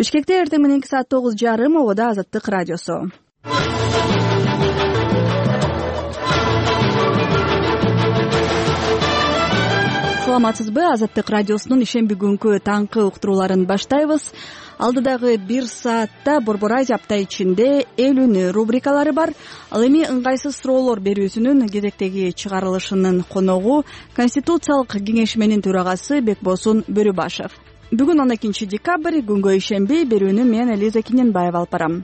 Бишкекте эртең мененки саат 9:30 обода Азаттык радиосу. Саламатсызбы? Азаттык радиосунун ишемби күнкү таңкы уктурууларын баштайбыз. Алдыдагы 1 саатта Борбор Азия апта ичинде 50 рубрикалары бар. Ал эми ыңгайсыз суроолор берүүсүнүн кезектеги чыгарылышынын коногу Конституциялык кеңешменин төрагасы Бекбосун Бөрүбашев. Бүгүн 12 декабрь, күнгө ишемби. Берүүнү мен Элиза Киненбаева алып барам.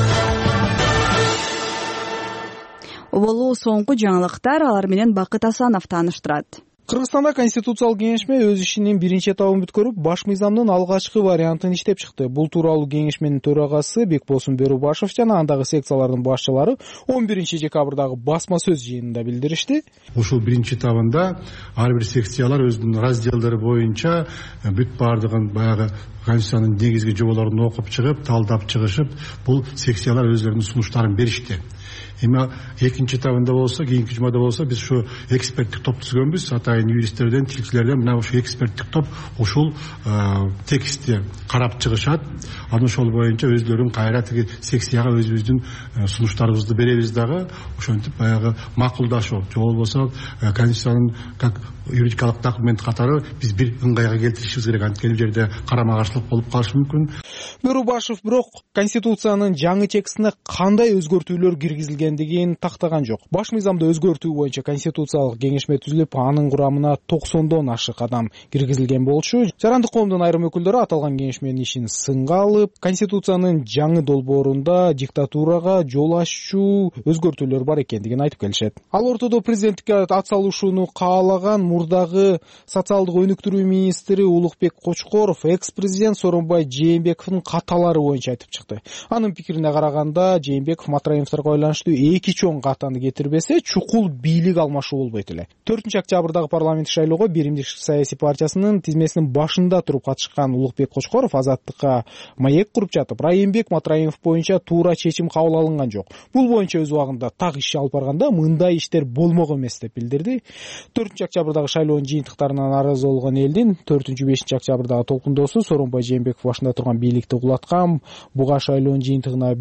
Оболу соңку жаңылыктар, алар менен Бакыт Асанов тааныштырат. Кыргызстанда Конституциялык кеңешме өз ишинин биринчи этабын бүткөрүп, баш мыйзамдын алгачкы вариантын иштеп чыкты. Бул тууралуу кеңешменин төрагасы Бекбосун Бөрүбашев жана андагы секциялардын башчылары 11 декабрдагы басма сөз жыйынында билдиришти. Ушул биринчи этабында ар бир секциялар өзүнүн разделдери боюнча бүт бардыгын баягы Конституциянын негизги жоболорун окуп чыгып, талдап чыгышып, бул секциялар өзлөрүнүн сунуштарын беришти. Эми экинчи этабында болсо, кийинки жумада болсо, биз ушу эксперттик топ түзгөнбүз. Атайын юристтерден, тилчилерден мына ушу эксперттик топ ушул текстти карап чыгышат. Анан ошол боюнча өздөрүн кайра тиги секцияга өзүбүздүн сунуштарыбызды беребиз дагы. Ошентип баягы макулдашуу, же болбосо Конституциянын как юридикалык документ катары биз бир ыңгайга келтиришибиз керек. Анткени бул жерде карама каршылык болуп калышы мүмкүн. Бөрүбашев бирок Конституциянын жаңы текстине кандай өзгөртүүлөр киргизилгендигин тактаган жок. Баш мыйзамды өзгөртүү боюнча Конституциялык кеңешме түзүлүп, анын курамына 90дон ашык адам киргизилген болчу. Жарандык коомдун айрым өкүлдөрү аталган кеңешменин ишин сынга алып, Конституциянын жаңы долбоорунда диктатурага жол аччу өзгөртүүлөр бар экендигин айтып келишет. Ал ортодо президенттикке ат салышууну каалаган мурдагы социалдык өнүктүрүү министри Улукбек Кочкоров экс-президент Сооронбай Жээнбековдун каталары боюнча айтып чыкты. Анын пикирине караганда, Жээнбеков Матраимовдорго байланыштуу эки чоң катаны кетирбесе, чукул бийлик алмашуу болбойт эле. 4-октябрдагы парламенттик шайлоого Биримдик саясий партиясынын тизмесинин башында туруп катышкан Улукбек Кочкоров Азаттыкка маек куруп жатып, Райымбек Матраимов боюнча туура чечим кабыл алынган жок. Бул боюнча өз убагында так иш алып барганда мындай иштер болмок эмес деп билдирди. 4-октябрдагы шайлоонун жыйынтыктарынан нааразы болгон элдин 4-5 октябрдагы толкундоосу Сооронбай Жээнбеков башында турган бийликти кулаткан. Буга шайлоонун жыйынтыгында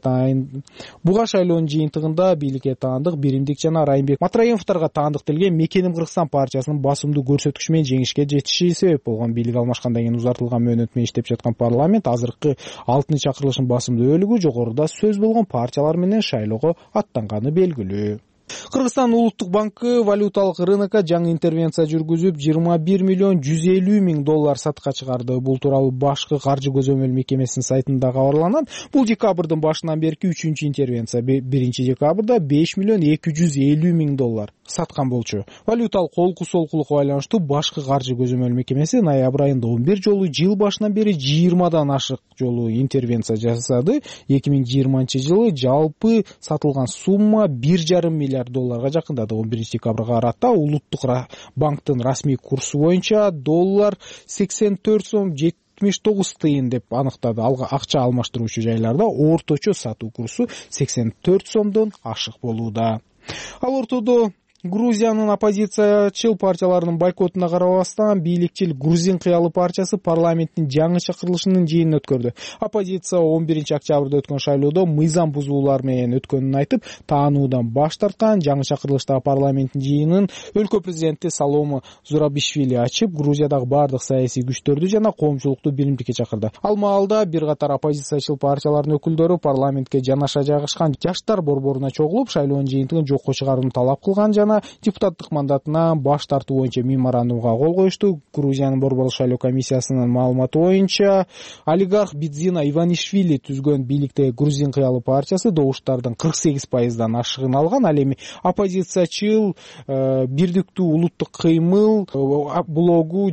бийликке таандык Биримдик жана Райымбек Матраимовдорго таандык делген Мекеним Кыргызстан партиясынын басымдуу көрсөткүчү менен жеңишке жетиши себеп болгон. Бийлик алмашкандан кийин узартылган мөөнөт менен иштеп жаткан парламент азыркы 6-чакырылыштын басымдуу бөлүгү жогоруда сөз болгон партиялар менен шайлоого аттанганы белгилүү. Кыргызстан Улуттук банкы валюталык рынокко жаңы интервенция жүргүзүп, 21 миллион 150 миң доллар сатка чыгарды. Бул тууралуу башкы каржы көзөмөл мекемесинин сайтында кабарланат. Бул декабрдын башынан берки 3-чү интервенция. 1 декабрда 5 миллион 250 миң доллар саткан болчу. Валюталык колку-солкулукка байланыштуу башкы каржы көзөмөл мекемеси ноябрь айында 11 жолу, жыл башынан бери 20дан ашык жолу интервенция жасады. 2020-жылы жалпы сатылган сумма 1,5 миллиард долларга жакындады. 11 декабрга карата Улуттук банктын расмий курсу боюнча доллар 84 сом 79 тыйын деп аныктады. Акча алмаштыруучу жайларда орточо сатуу курсу 84 сомдон ашык болууда. Ал ортодо Грузиянын оппозициячыл партияларынын бойкотуна карабастан, бийликчил Грузин кыялы партиясы парламенттин жаңы чакырылышынын жыйынын өткөрдү. Оппозиция 11 октябрда өткөн шайлоодо мыйзам бузуулар менен өткөнүн айтып, таануудан баш тарткан. Жаңы чакырылыштагы парламенттин жыйынын өлкө президенти Салому Зурабишвили ачып, Грузиядагы бардык саясий күчтөрдү жана коомчулукту биримдикке чакырды. Ал маалда бир катар оппозициячыл партиялардын өкүлдөрү парламентке жанаша жайгашкан жаштар борборуна чогулуп, шайлоонун жыйынтыгын жокко чыгарууну талап кылган жана депутаттык мандатынан баш тартуу боюнча меморандумга кол коюшту. Грузиянын борборлук шайлоо комиссиясынын маалыматы боюнча, олигарх Бидзина Иванишвили түзгөн бийликтеги Грузин кыялы партиясы добуштардын 48% ашыгын алган. Ал эми оппозициячыл Бирдиктүү улуттук кыймыл блогу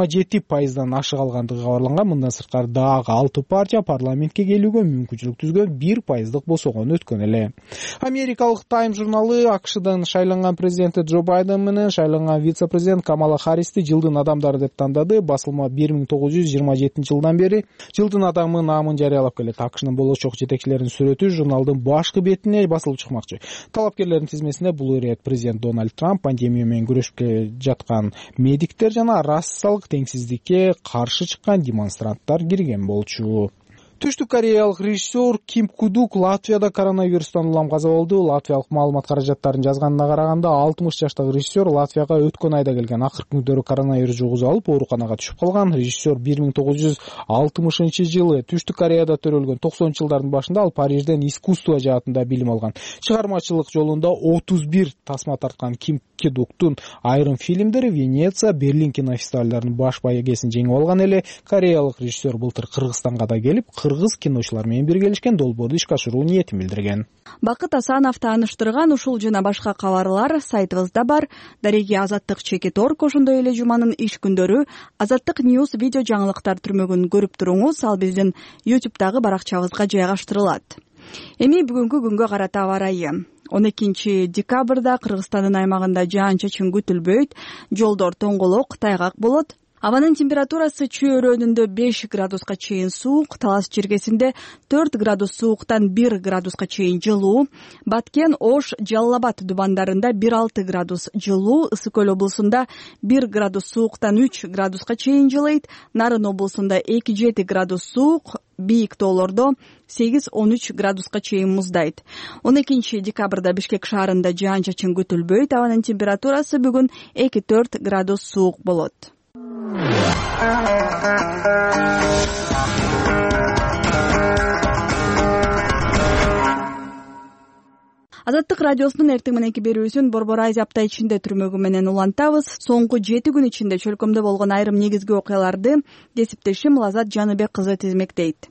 27% ашык алгандыгы кабарланган. Мындан сырткары дагы 6 партия парламентке келүүгө мүмкүнчүлүк түзгөн, 1% босогон өткөн эле. Америкалык Time журналы АКШдан шайланган президенти Джо Байден менен шайланган вице-президент Камала Харристи жылдын адамдары деп тандады. Басылма 1927 жылдан бери жылдын адамы наамын жарыялап келет. АКШнын болочок жетекчилеринин сүрөтү журналдын башкы бетине басылып чыкмакчы. Талапкерлердин тизмесине бул ирет президент Дональд Трамп, пандемия менен күрөшүп жаткан медиктер жана расалык теңсиздикке каршы чыккан демонстранттар кирген болчу. Түштүк кореялык режиссер Ким Кудук Латвияда коронавирустан улам каза болду. Латвиялык маалымат каражаттарын жазганына караганда 60 жаштагы режиссер Латвияга өткөн айда келген. Акыркы күндөрү коронавирус жугузуп алып, ооруканага түшүп калган. Режиссер 1960-жылы Түштүк Кореяда төрөлгөн 90-жылдардын башында ал Парижден искусство жаатында билим алган. Чыгармачылык жолунда 31 тасма тарткан Ким Кудуктун айрым фильмдери Венеция, Берлин кинофестивалдарынын баш байгесин жеңип алган эле. Кореялык режиссер былтыр Кыргызстанга да келип, кыргыз киночулар менен биргелешкен долбоорду ишке ашыруу ниетин билдирген. Бакыт Асанов тааныштырган ушул жана башка кабарлар сайтыбызда бар. Дареги Азаттык Чекит.org, ошондой эле жуманын иш күндөрү Азаттык News видео жаңылыктар түрмөгүн көрүп туруңуз. Ал биздин YouTube'дагы баракчабызга жайгаштырылат. Эми бүгүнкү күнгө карата аба ырайы. 12 декабрда Кыргызстандын аймагында жаан-чачын күтүлбөйт, жолдор тоңголок, тайгак болот. Абанын температурасы чөйрөнүндө 5 градуска чейин суук, Талас чиркесинде 4 градус сууктан 1 градуска чейин жылуу, Баткен, Ош, Жалал Абад дубандарында 1-6 градус жылуу, Ысык Көл облусунда 1 градус сууктан 3 градуска чейин жылыйт, Нарын облусунда 2-7 градус суук, бийик тоолордо 8-13 градуска чейин муздайт. 12 декабрда Бишкек шаарында жаан-чачын күтүлбөйт, абанын температурасы бүгүн 2-4 градус суук болот. Азаттык радиосунун эртең мененки берүүсүн Борбор Азия апта ичинде түрмөгү менен улантабыз. Соңку 7 күн ичинде чөлкөмдө болгон айрым негизги окуяларды кесиптешим Лазат Жаныбек кызы тизмектейт.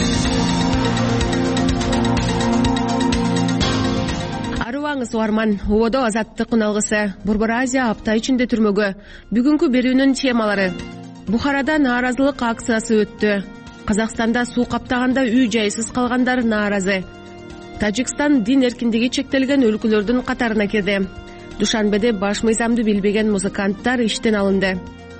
Арыбаңыз уарман, ободо Азаттык уналгысы Борбор Азия апта ичинде түрмөгө. Бүгүнкү берүүнүн темалары: Бухарада нааразылык акциясы өттү. Казакстанда суу каптаганда үй жайсыз калгандар нааразы. Тажикстан дин эркиндиги чектелген өлкөлөрдүн катарына кирди. Душанбеде баш мыйзамды билбеген музыканттар иштен алынды.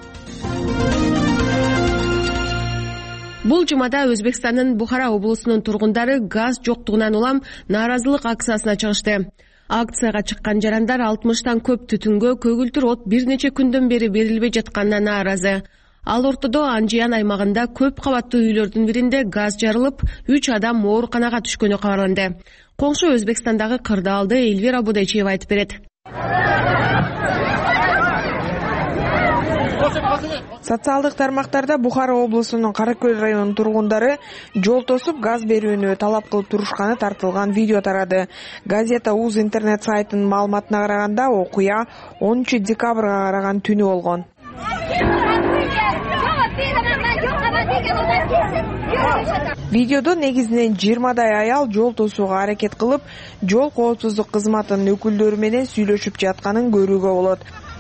Бул жумада Өзбекстандын Бухара облусунун тургундары газ жоктугунан улам нааразылык акциясына чыгышты. Акцияга чыккан жарандар 60тан көп түтүнгө көгүлтүр от бир нече күндөн бери берилбей жатканына нааразы. Ал ортодо Анжиян аймагында көп кабаттуу үйлөрдүн биринде газ жарылып, 3 адам ооруканага түшкөнү кабарланды. Коңшу Өзбекстандагы кырдаалды Эльвира Будайчиева айтып берет. Социалдык тармактарда Бухара облусунун Каракөл районунун тургундары жол тосуп газ берүүнү талап кылып турушканы тартылган видео тарады. Газета УЗ интернет сайтынын маалыматына караганда окуя 13 декабрга караган түнү болгон. Видеодо негизинен 20дай аял жол тосууга аракет кылып, жол коопсуздук кызматынын өкүлдөрү менен сүйлөшүп жатканын көрүүгө болот.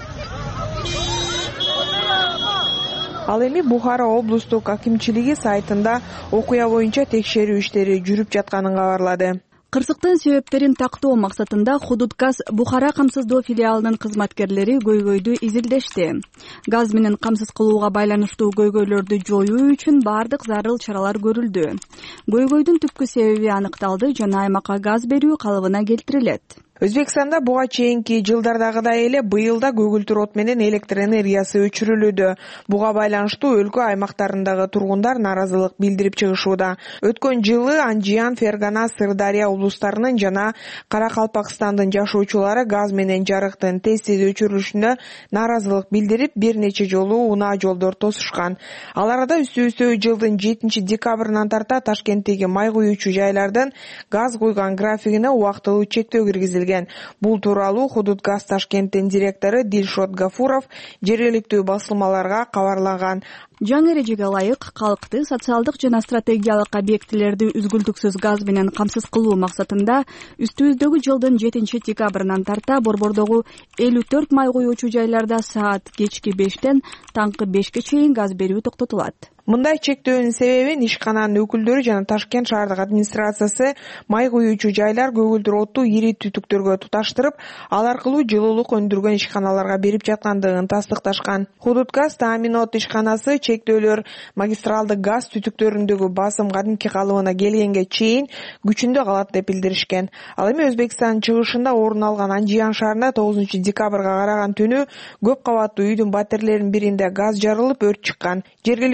Ал эми Бухара облустук акимчилиги сайтында окуя боюнча текшерүү иштери жүрүп жатканын кабарлады. Кырсыктын себептерин тактоо максатында Худудгаз Бухара камсыздоо филиалынын кызматкерлери көйгөйдү изилдешти. Газ менен камсыз кылууга байланыштуу көйгөйлөрдү жоюу үчүн бардык зарыл чаралар көрүлдү. Көйгөйдүн түпкү себеби аныкталды жана аймакка газ берүү калыбына келтирилет. Өзбекстанда буга чейинки жылдардагыдай эле быйыл да көгүлтүр от менен электр энергиясы өчүрүлүүдө. Буга байланыштуу өлкө аймактарындагы тургундар нааразылык билдирип чыгышууда. Өткөн жылы Анжиян, Фергана, Сырдария облустарынын жана Каракалпакстандын жашоочулары газ менен жарыктын тез-тез өчүрүлүшүнө нааразылык билдирип, бир нече жолу унаа жолдор тосушкан. Ал арада үстү-үстө жылдын 7 декабрынан тарта Ташкенттеги май куюучу жайлардын газ куйган графигине убактылуу чектөө киргизилген. Бул тууралуу Худудгаз Ташкенттин директору Дилшот Гафуров жергиликтүү басылмаларга кабарлаган. Жаңы эрежеге ылайык калкты социалдык жана стратегиялык объектилерди үзгүлтүксүз газ менен камсыз кылуу максатында үстүбүздөгү жылдын 7 декабрынан тарта борбордогу 54 май куюучу жайларда саат кечки 5тен таңкы 5ке чейин газ берүү токтотулат. Мындай чектөөнүн себебин ишкананын өкүлдөрү жана Ташкент шаардык администрациясы май куюучу жайлар көгүлтүр отту ири түтүктөргө туташтырып, ал аркылуу жылуулук өндүргөн ишканаларга берип жаткандыгын тастыкташкан. Худудгаз тааминот ишканасы чектөөлөр магистралдык газ түтүктөрүндөгү басым кадимки калыбына келгенге чейин күчүндө калат деп билдиришкен. Ал эми Өзбекстандын чыгышында орун алган Анжиян шаарында 9 декабрга караган түнү көп кабаттуу үйдүн батирелеринин биринде газ жарылып, өрт чыккан. Жергиликтүү маалымат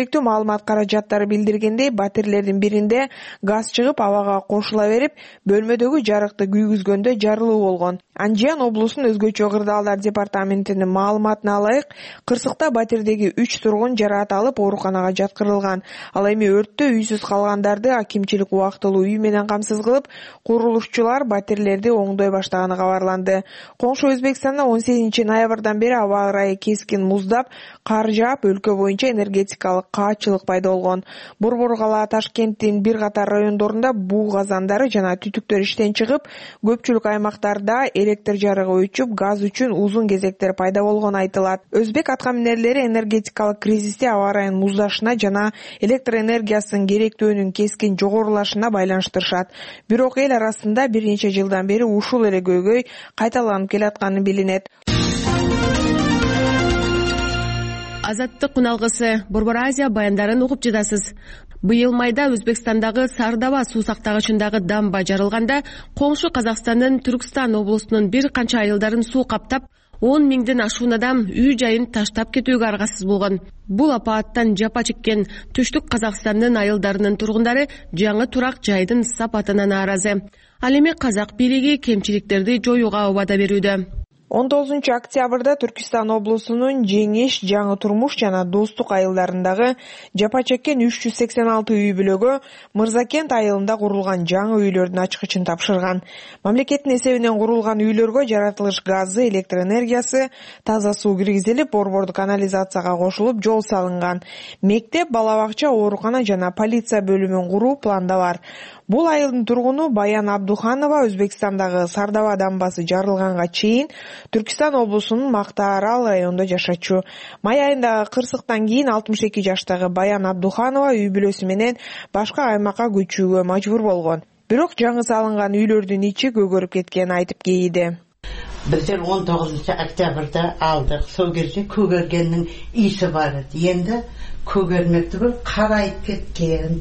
маалымат каражаттары билдиргендей, батирелердин биринде газ чыгып абага кошула берип, бөлмөдөгү жарыкты күйгүзгөндө жарылуу болгон. Анжиян облусунун өзгөчө кырдаалдар департаментинин маалыматына ылайык, Кырсыкта батирдеги 3 тургун жараат алып ооруканага жаткырылган. Ал эми өрттө үйсүз калгандарды акимчилик убактылуу үй менен камсыз кылып, курулушчулар батирлерди оңдой баштаганы кабарланды. Коңшу Өзбекстанда 18 ноябрдан бери аба ырайы кескин муздап, кар жаап, өлкө боюнча энергетикалык каатчылык пайда болгон. Борбор кала Ташкенттин бир катар райондорунда буу казандары жана түтүктөр иштен чыгып, көпчүлүк аймактарда электр жарыгы өчүп, газ үчүн узун кезектер пайда болгону айтылат. Өзбек аткаминерлери энергетикалык кризисти аба ырайынын муздашына жана электр энергиясынын керектөөнүн кескин жогорулашына байланыштырышат. Бирок эл арасында бир нече жылдан бери ушул эле көйгөй кайталанып келатканы билинет. Азаттык күналгысы Борбор Азия баяндарын угуп жатасыз. Быйыл майда Өзбекстандагы Сардаба суу сактагычындагы дамба жарылганда, коңшу Казакстандын Түркстан облусунун бир канча айылдарын суу каптап, 10 миңден ашуун адам үй жайын таштап кетүүгө аргасыз болгон. Бул апааттан жапа чеккен түштүк Казакстандын айылдарынын тургундары жаңы турак жайдын сапатына нааразы. Ал эми казак бийлиги кемчиликтерди жоюуга убада берүүдө. 19 октябрда Түркистан облусунун Жеңиш, Жаңы Турмуш жана Достук айылдарындагы жапа чеккен 386 үй бүлөгө Мырзакент айылында курулган жаңы үйлөрдүн ачкычын тапшырган. Мамлекеттин эсебинен курулган үйлөргө жаратылыш газы, электр энергиясы, таза суу киргизилип, борбордук канализацияга кошулуп, жол салынган. Мектеп, бала бакча, оорукана жана полиция бөлүмүн куруу планда бар. Бул айылдын тургуну Баян Абдуханова Өзбекстандагы Сардаба дамбасы жарылганга чейин Түркистан облусунун Мактаарал районунда жашачу. Май айындагы кырсыктан кийин 62 жаштагы Баян Абдуханова үй бүлөсү менен башка аймакка көчүүгө мажбур болгон. Бирок жаңы салынган үйлөрдүн ичи көгөрүп кеткенин айтып кейиди. Біздер 19 октябрда алдық. Сол кезде көгергеннің иісі бар еді. Енді көгермекті бір қарайып кеткен.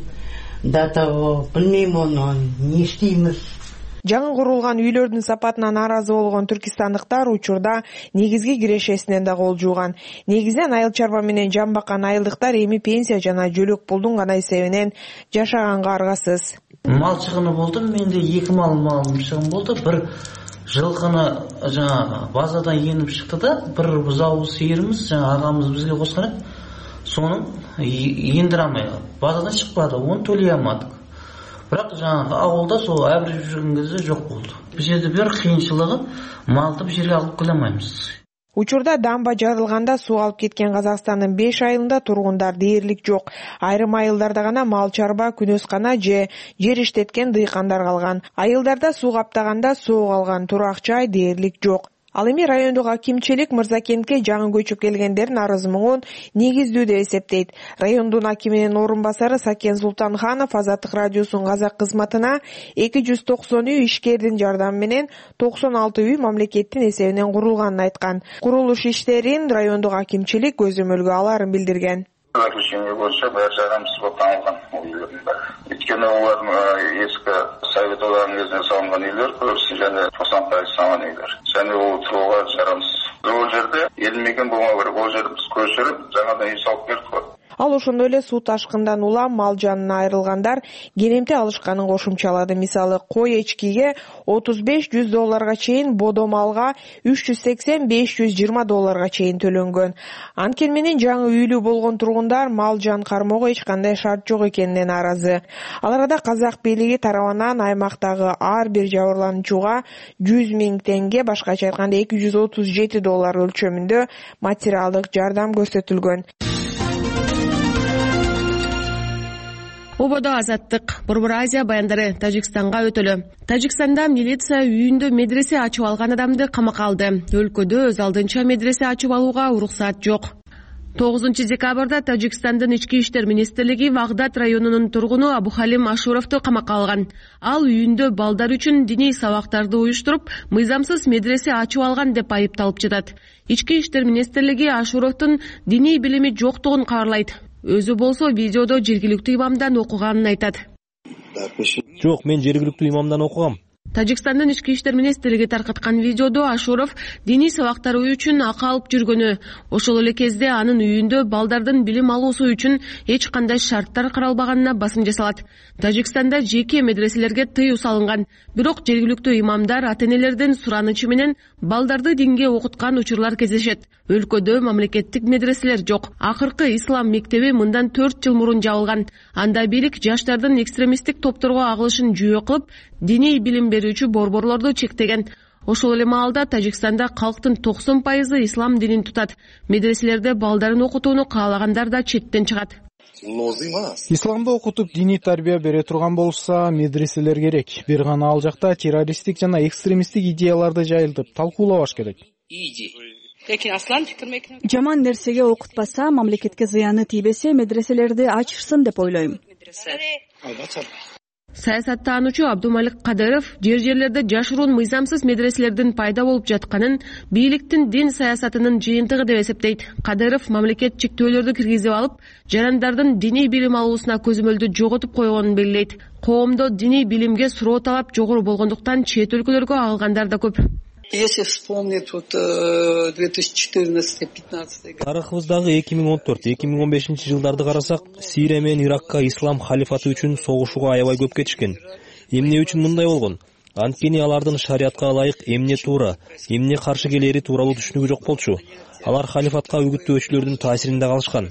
Білмеймін оны, не істейміз. Жаңы курулган үйлөрдүн сапатына нааразы болгон түркистандыктар учурда негизги кирешесинен да кол жууган. Негизинен айыл чарба менен жан баккан айылдыктар эми пенсия жана жөлөк пулдун гана эсебинен жашаганга аргасыз. Мал чыгыны болду, менде 2 малым чыгын болду. Бір жылқыны жаңа базадан еніп шықты да, бір бұзау сиырымыз жаңа ағамыз бізге қосқан еді. Соның ендіре алмай базадан шықпады, оны төлей алмадық. Бірақ жаңағы ауылда сол әбір жүрген кезде жоқ болды. Біз жерде бір қиыншылығы малды бір жерге алып келе алмаймыз. Учурда дамба жарылганда суу алып кеткен Казакстандын 5 айылында тургундар дээрлик жок. Айрым айылдарда гана мал чарба, күнөскана же жер иштеткен дыйкандар калган. Айылдарда суу каптаганда суу калган, турак жай дээрлик жок. Ал эми райондук акимчилик Мырзакентке жаңы көчүп келгендердин арыз муңун негиздүү деп эсептейт. Райондун акиминин орун басары Сакен Султанханов Азаттык радиосунун казак кызматына 290 үй ишкердин жардамы менен 96 үй мамлекеттин эсебинен курулганын айткан. Курулуш иштерин райондук акимчилик көзөмөлгө аларын билдирген. Заключение боюнча баары жарамсыз болуп табылган үйлөрдүн баары. Өйткөнү булардын эски совет одагынын кезинде салынган үйлөр көбүсү жана 90% салган үйлөр. Жана бул турууга жарамсыз. Бул жерде 50 миң болмоо керек. Бул жерди биз көчүрүп, жаңадан үй салып бердик. Ал ошондой эле суу ташкындан улам мал жанына айрылгандар керемти алышканын кошумчалады. Мисалы, кой эчкиге $35-100 чейин, бодо малга $380-520 чейин төлөнгөн. Анткени менен жаңы үйлүү болгон тургундар мал жан кармоого эч кандай шарт жок экенине нааразы. Ал арада казак бийлиги тарабынан аймактагы ар бир жабырлануучуга 100 миң теңге, башкача айтканда $237 өлчөмүндө материалдык жардам көрсөтүлгөн. Ободо Азаттык, Борбор Азия баяндары Тажикстанга өтөлү. Тажикстанда милиция үйүндө медресе ачып алган адамды камакка алды. Өлкөдө өз алдынча медресе ачып алууга уруксат жок. 9 декабрда Тажикстандын ички иштер министрлиги Вагдат районунун тургуну Абухалим Ашуровду камакка алган. Ал үйүндө балдар үчүн диний сабактарды уюштуруп, мыйзамсыз медресе ачып алган деп айыпталып жатат. Ички иштер министрлиги Ашуровдун диний билими жоктугун кабарлайт. Өзү болсо видеодо жергиликтүү имамдан окуганын айтат. Жок, мен жергиликтүү имамдан окугам. Тажикстандын ички иштер министрлиги таркаткан видеодо Ашуров диний сабактар үчүн акы алып жүргөнү, ошол эле кезде анын үйүндө балдардын билим алуусу үчүн эч кандай шарттар каралбаганына басым жасалат. Тажикстанда жеке медреселерге тыюу салынган, бирок жергиликтүү имамдар ата-энелердин суранычы менен балдарды динге окуткан учурлар кездешет. Өлкөдө мамлекеттик медреселер жок. Акыркы ислам мектеби мындан 4 жыл мурун жабылган. Анда бийлик жаштардын экстремисттик топторго агылышын жүйө кылып, диний билим берүүчү борборлорду чектеген. Ошол эле маалда Тажикстанда калктын 90% ислам динин тутат. Медреселерде балдарын окутууну каалагандар да четтен чыгат. Исламды окутуп диний тарбия бере турган болса, медреселер керек. Бир гана ал жакта террористтик жана экстремисттик идеяларды жайылтып, талкуулабаш керек. Жаман нерсеге окутпаса, мамлекетке зыяны тийбесе, медреселерди ачышсын деп ойлойм. Саясаттануучу Абдумалик Кадыров жерлерде жашыруун мыйзамсыз медреселердин пайда болуп жатканын бийликтин дин саясатынын жыйынтыгы деп эсептейт. Кадыров мамлекет чектөөлөрдү киргизип алып, жарандардын диний билим алуусуна көзөмөлдү жоготуп койгонун белгилейт. Коомдо диний билимге суроо талап жогору болгондуктан чет өлкөлөргө агылгандар да көп. Если вспомнить 2014-15 тарыхыбыздагы 2014-2015 жылдарды карасак, Сирия менен Иракка ислам халифаты үчүн согушууга аябай көп кетишкен. Эмне үчүн мындай болгон? Анткени алардын шариатка ылайык эмне туура, эмне каршы келери тууралуу түшүнүгү жок болчу. Алар халифатка үгүттөөчүлөрдүн таасиринде калышкан.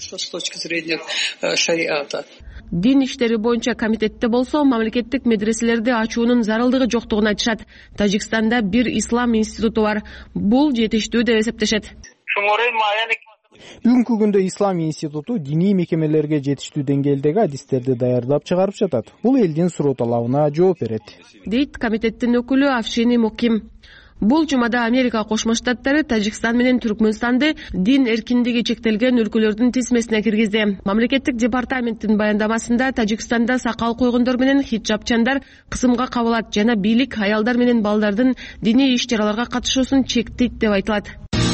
Дин иштери боюнча комитетте болсо, мамлекеттик медреселерди ачуунун зарылдыгы жоктугун айтышат. Тажикстанда бир ислам институту бар. Бул жетиштүү деп эсептешет. Бүгүнкү күндө ислам институту диний мекемелерге жетиштүү деңгээлдеги адистерди даярдап чыгарып жатат. Бул элдин суроо талабына жооп берет, дейт комитеттин өкүлү Афшини Муким. Бул жумада Америка Кошмо Штаттары Тажикстан менен Түркмөнстанды дин эркиндиги чектелген өлкөлөрдүн тизмесине киргизди. Мамлекеттик департаменттин баяндамасында Тажикстанда сакал койгондор менен хиджабчандар кысымга кабылат жана бийлик аялдар менен балдардын диний иш-чараларга катышуусун чектейт деп айтылат.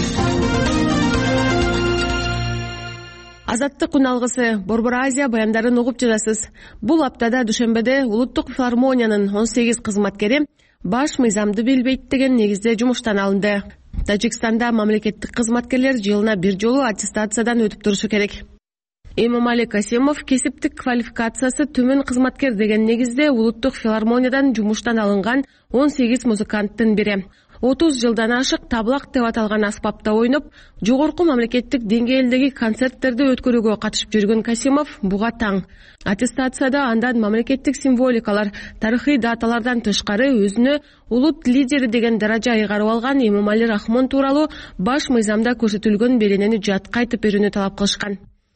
Азаттык күн алгысы, Борбор Азия баяндарын угуп жатасыз. Бул аптада дүйшөмбөдө Улуттук филармониянын 18 кызматкери баш мыйзамды билбейт деген негизде жумуштан алынды. Тажикстанда мамлекеттик кызматкерлер жылына бир жолу аттестациядан өтүп турушу керек. Эмомали Касимов кесиптик квалификациясы төмөн кызматкер деген негизде Улуттук филармониядан жумуштан алынган 18 музыканттын бири. 30 жылдан ашык таблак деп аталган аспапта ойноп, жогорку мамлекеттик деңгээлдеги концерттерди өткөрүүгө катышып жүргөн Касимов буга таң. Аттестацияда андан мамлекеттик символикалар, тарыхый даталардан тышкары өзүнө улут лидери деген даража айгарып алган Эмомали Рахмон тууралуу баш мыйзамда көрсөтүлгөн беренени жатка айтып берүүнү талап кылышкан.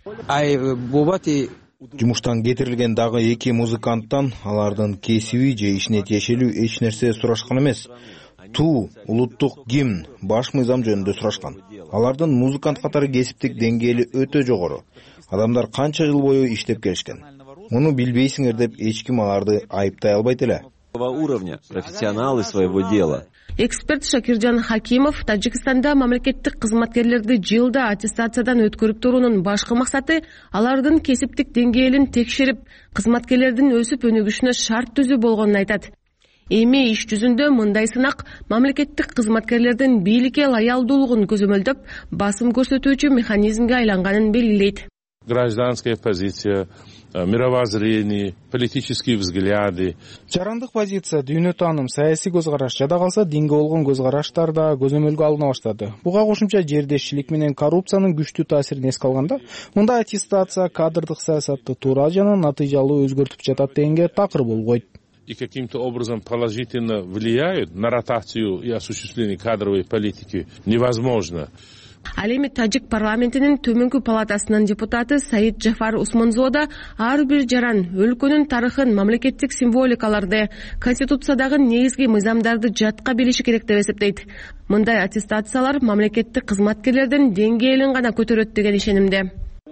Жумуштан кетирилген дагы 2 музыканттан алардын кесиби же ишине тиешелүү эч нерсе сурашкан эмес. Улуттук гимн, баш мыйзам жөнүндө сурашкан. Алардын музыкант катары кесиптик деңгээли өтө жогору. Адамдар канча жыл бою иштеп келишкен. Муну билбейсиңер деп эч ким аларды айыптай албайт эле. Уровня профессионалы своего дела. Эксперт Шакиржан Хакимов Тажикстанда мамлекеттик кызматкерлерди жылда аттестациядан өткөрүп туруунун башкы максаты алардын кесиптик деңгээлин текшерип, кызматкерлердин өсүп өнүгүшүнө шарт түзүү болгонун айтат. Эми иш жүзүндө мындай сынак мамлекеттик кызматкерлердин бийликке лоялдуулугун көзөмөлдөп, басым көрсөтүүчү механизмге айланганын белгилейт. Гражданская позиция, мировоззрение, политические взгляды. Жарандык позиция, дүйнө тааным, саясий көз караш, жада калса динге болгон көз караштар да көзөмөлгө алына баштады. Буга кошумча жердешчилик менен коррупциянын күчтүү таасирин эске алганда, мындай аттестация кадрдык саясатты туура жана натыйжалуу өзгөртүп жатат дегенге такыр болбойт. И каким-то образом положительно влияют на ротацию и осуществление кадровой политики невозможно. Ал эми Тажик парламентинин төмөнкү палатасынын депутаты Саид Джафар Усманзода ар бир жаран өлкөнүн тарыхын, мамлекеттик символикаларды, конституциядагы негизги мыйзамдарды жатка билиши керек деп эсептейт. Мындай аттестациялар мамлекеттик кызматкерлердин деңгээлин гана көтөрөт деген ишенимде.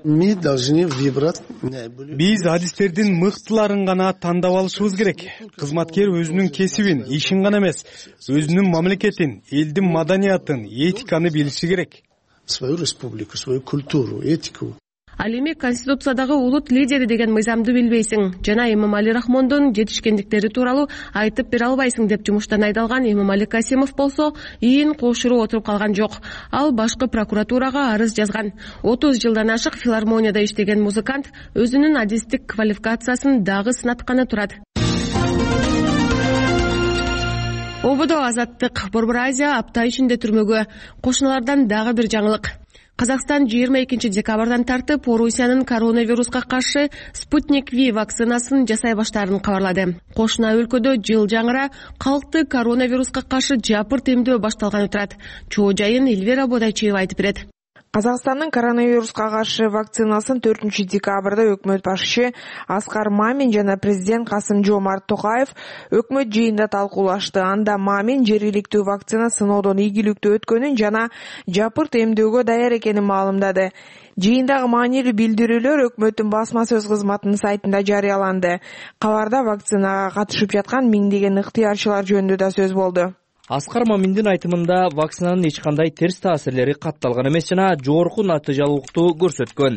Биз адистердин мыктыларын гана тандап алышыбыз керек. Кызматкер өзүнүн кесибин, ишин гана эмес, өзүнүн мамлекетин, элдин маданиятын, этиканы билиши керек. Свою республику, свою культуру, этику. Ал эми Конституциядагы улут лидери деген мыйзамды билбейсиң жана Эмомали Рахмондун жетишкендиктери тууралуу айтып бере албайсың деп жумуштан айдалган Эмомали Касимов болсо ийин кошуруп отуруп калган жок. Ал башкы прокуратурага арыз жазган. 30 жылдан ашык филармонияда иштеген музыкант өзүнүн адистик квалификациясын дагы сынатканы турат. Ободо Азаттык Борбор Азия апта ичинде түрмөгө. Кошуналардан дагы бир жаңылык. Казакстан 22 декабрдан тартып Орусиянын коронавируска каршы Спутник V вакцинасын жасай баштаарын кабарлады. Кошуна өлкөдө жыл жаңыра калкты коронавируска каршы жапырт эмдөө башталганы турат. Чоо жайын Эльвира Бодайчиева айтып берет. Казакстандын коронавируска каршы вакцинасын 4 декабрда өкмөт башчы Аскар Мамин жана президент Касым-Жомарт Токаев өкмөт жыйында талкуулашты. Анда Мамин жергиликтүү вакцина сыноодон ийгиликтүү өткөнүн жана жапырт эмдөөгө даяр экенин маалымдады. Жыйындагы маанилүү билдирүүлөр өкмөттүн басма сөз кызматынын сайтында жарыяланды. Кабарда вакцинага катышып жаткан миңдеген ыктыярчылар жөнүндө да сөз болду. Аскар Маминдин айтымында вакцинанын эч кандай терс таасирлери катталган эмес жана жогорку натыйжалуулукту көрсөткөн.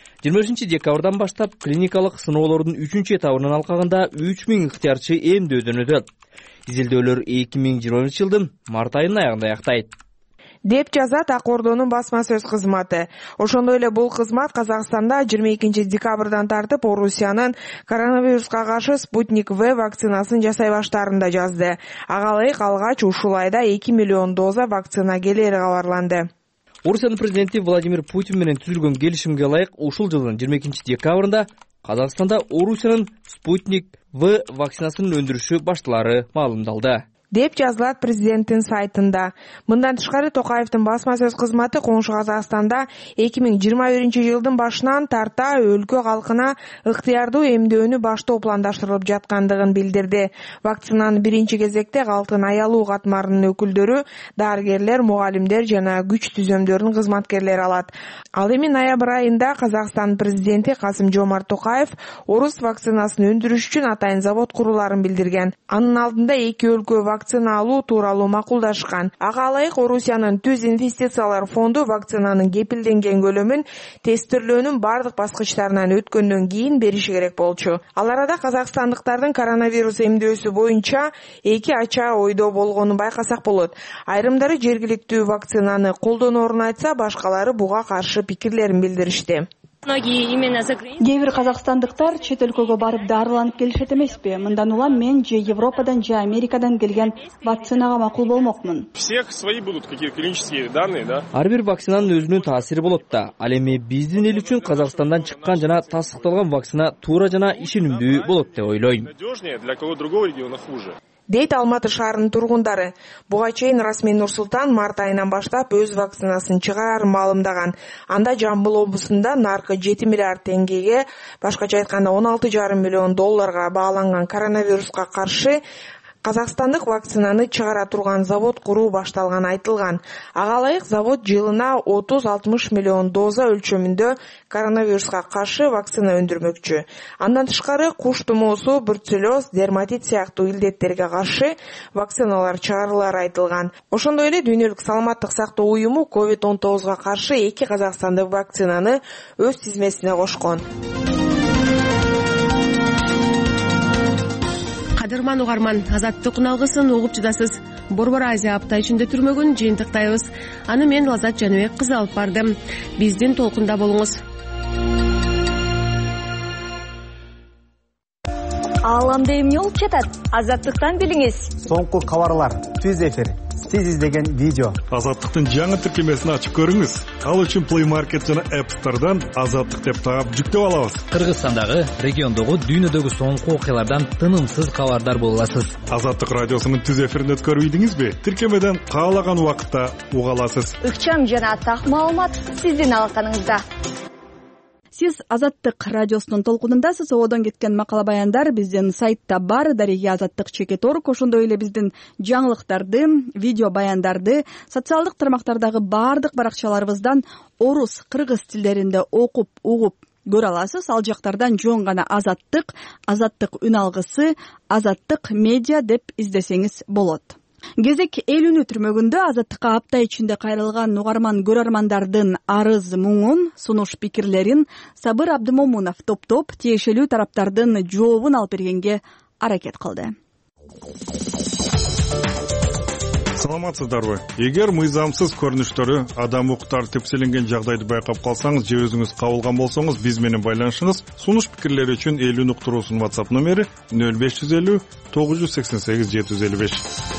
23 декабрдан баштап клиникалык сыноолордун 3 этабынын алкагында 3000 ыктыярчы эмдөөдөн өтөт. Изилдөөлөр 2020 жылдын март айынын аягында аяктайт деп жазат Ак Ордонун басма сөз кызматы. Ошондой эле бул кызмат Казакстанда 22 декабрдан тартып Орусиянын коронавируска каршы Спутник V вакцинасын жасай баштаарын да жазды. Ага ылайык алгач ушул айда 2 миллион доза вакцина келери кабарланды. Орусиянын президенти Владимир Путин менен түзүлгөн келишимге ылайык ушул жылдын 22 декабрында Казакстанда Орусиянын Спутник V вакцинасынын өндүрүшү башталары маалымдалды деп жазылат президенттин сайтында. Мындан тышкары Токаевдин басма сөз кызматы коңшу Казакстанда 2021 жылдын башынан тарта өлкө калкына ыктыярдуу эмдөөнү баштоо пландаштырылып жаткандыгын билдирди. Вакцинаны биринчи кезекте Алтын аялуу катмарынын өкүлдөрү, дарыгерлер, мугалимдер жана күч түзөмдөрүнүн кызматкерлери алат. Ал эми ноябрь айында Казакстан президенти Касым-Жомарт Токаев орус вакцинасын өндүрүш үчүн атайын завод куруларын билдирген. Анын алдында эки өлкө вакцина алуу тууралуу макулдашкан. Ага ылайык Орусиянын Түз инвестициялар фонду вакцинанын кепилденген көлөмүн тестирлөөнүн бардык баскычтарынан өткөндөн кийин бериши керек болчу. Ал арада казакстандыктардын коронавирус эмдөөсү боюнча эки ача ойдо болгонун байкасак болот. Айрымдары жергиликтүү вакцинаны колдоноорун айтса, башкалары буга каршы пикирлерин билдиришти. Кээ бир казакстандыктар чет өлкөгө барып дарыланып келишет эмеспи? Мындан улам мен же Европадан же Америкадан келген вакцинага макул болмокмун. Всех свои будут какие-то клинические данные, да? Ар бир вакцинанын өзүнүн таасири болот да. Ал эми биздин эл үчүн Казакстандан чыккан жана тастыкталган вакцина туура жана ишенимдүү болот деп ойлойм. Надежнее, для кого другого региона хуже. Дейт Алматы шаарынын тургундары. Буга чейин Расмий Нурсултан март айынан баштап өз вакцинасын чыгарарын маалымдаган. Анда Жамбыл облусунда наркы 7 миллиард теңгеге, башкача айтканда 16,5 миллион долларга бааланган коронавируска каршы казакстандык вакцинаны чыгара турган завод куруу башталганы айтылган. Ага ылайык завод жылына 30-60 миллион доза өлчөмүндө коронавируска каршы вакцина өндүрмөкчү. Андан тышкары куш тумоосу, бруцеллез, дерматит сыяктуу илдеттерге каршы вакциналар чыгарылары айтылган. Ошондой эле Дүйнөлүк саламаттык сактоо уюму COVID-19 каршы 2 казакстандык вакцинаны өз тизмесине кошкон. Кадырман угарман, Азаттык уналгысын угуп чыдасыз. Борбор Азия апта ичинде түрмөгүн жыйынтыктайбыз. Аны мен Лазат Жаныбек кызы алып бардым. Биздин толкунда болуңуз. Ааламда эмне болуп жатат? Азаттыктан билиңиз. Соңку кабарлар, түз эфир, сиз издеген видео. Азаттыктын жаңы тиркемесин ачып көрүңүз. Ал үчүн Play Market жана App Store'дан Азаттык деп таап жүктөп алабыз. Кыргызстандагы, региондогу, дүйнөдөгү соңку окуялардан тынымсыз кабардар боло аласыз. Азаттык радиосунун түз эфирин өткөрүп ийдиңизби? Тиркемеден каалаган убакытта уга аласыз. Ыкчам жана так маалымат сиздин алаканыңызда. Сиз Азаттык радиосунун толкунундасыз. Одон кеткен макала баяндар биздин сайтта бар. Дареги Азаттык /org. Ошондой эле биздин жаңылыктарды, видео баяндарды социалдык тармактардагы бардык баракчаларыбыздан орус, кыргыз тилдеринде окуп, угуп көрө аласыз. Ал жактардан жөн гана Азаттык, Азаттык үн алгысы, Азаттык медиа деп издесеңиз болот. Кезек эл үнү түрмөгүндө Азаттыкка апта ичинде кайрылган угарман көрөрмандардын арыз муңун, сунуш пикирлерин Сабыр Абдымомунов топтоп, тиешелүү тараптардын жообун алып бергенге аракет кылды. Саламатсыздарбы? Эгер мыйзамсыз көрүнүштөрү, адам укуктары тепселенген жагдайды байкап калсаңыз же өзүңүз кабылган болсоңуз, биз менен байланышыңыз. Сунуш пикирлери үчүн эл үнү уктуруусунун WhatsApp номери 0550 988 755.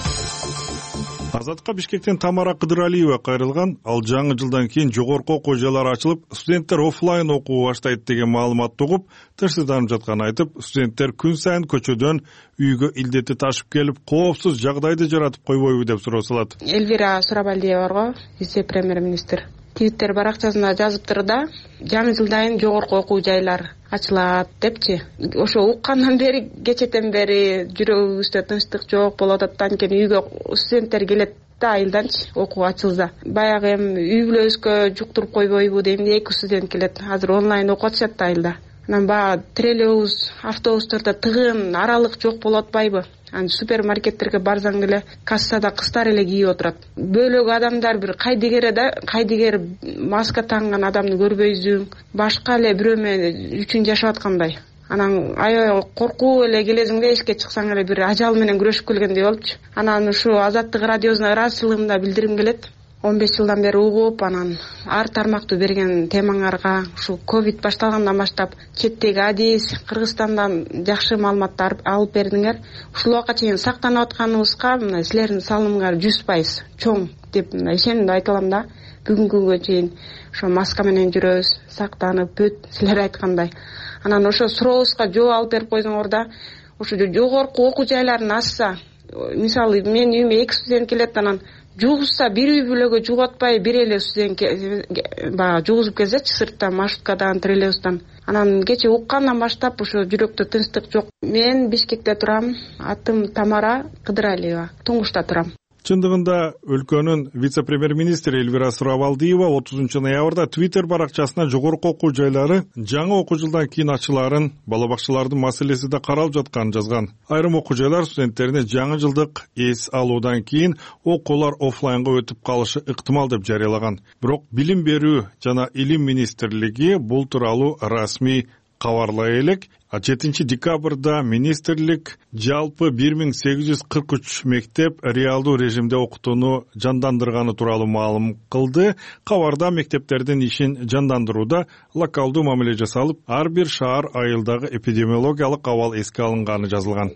Азатка Бишкектен Тамара Кыдыралиева кайрылган. Ал жаңы жылдан кийин жогорку окуу жайлары ачылып, студенттер офлайн окуу баштайт деген маалыматты угуп, тынчсызданып жатканын айтып, студенттер күн сайын көчөдөн үйгө илдети ташып келип, коопсуз жагдайды жаратып койбойбу деп суроо салат. Элвира Сурабалдиева барго, вице-премьер-министр Твиттер баракчасында жазыптыр да, жаңы жылдан жогорку окуу жайлар ачылат депчи. Ошо уккандан бери, кечетен бери жүрөгүбүздө тынчтык жок болот атат. Анткени үйгө студенттер келет да айылданчы окуу ачылса. Баягы эми үй бүлөбүзгө жуктуруп койбойбу дейм, 2 студент келет. Азыр онлайн окуп атышат да айылда. Анан баягы троллейбус, автобустарда тыгын, аралык жок болуп атпайбы? Супермаркеттерге барсаң эле кассада кыздар эле кийип отурат. Бөлөк адамдар бир кайдыгер маска танган адамды көрбөйсүң, башка эле бирөө менен үчүн жашап аткандай. Анан аябай коркуп эле келесиң да, эшикке чыксаң эле бир ажал менен күрөшүп келгендей болчу. Анан ушу Азаттык радиосуна ыраазычылыгымды билдиргим келет. 15 жылдан бери угуп, анан ар тармактуу берген темаңарга ушу ковид башталгандан баштап четтеги адис, Кыргызстандан жакшы маалыматтар алып бердиңер. Ушул убакка чейин сактанып атканыбызга мына силердин салымыңар 100% чоң деп ишенимди айта алам да. Бүгүнкү күнгө чейин ошо маска менен жүрөбүз, сактанып, бүт силер айткандай. Анан ошо сурообузга жооп алып берип койдуңор да. Ошо жогорку окуу жайларын ачса, мисалы мен үйүмө 2 студент келет, анан жугузса бир үй бүлөгө жугатпай бир эле студент баягы жугузуп келсечи, сырттан маршруткадан, троллейбустан. Анан кече уккандан баштап ошо жүрөктө тынчтык жок. Мен Бишкекте турам. Атым Тамара Кыдыралиева. Туңгушта турам. Чындыгында өлкөнүн вице-премьер-министри Элвира Сурабалдиева 30 ноябрда Твиттер баракчасына жогорку окуу жайлары жаңы окуу жылдан кийин ачыларын, бала бакчалардын маселеси да каралып жатканын жазган. Айрым окуу жайлар студенттерине жаңы жылдык эс алуудан кийин окуулар офлайнга өтүп калышы ыктымал деп жарыялаган. Бирок Билим берүү жана Илим министрлиги бул тууралуу расмий кабарлай элек. 7 декабрда министрлик жалпы 1843 мектеп реалдуу режимде окутууну жандандырганы тууралуу маалым кылды. Кабарда мектептердин ишин жандандырууда локалдуу мамиле жасалып, ар бир шаар айылдагы эпидемиологиялык абал эске алынганы жазылган.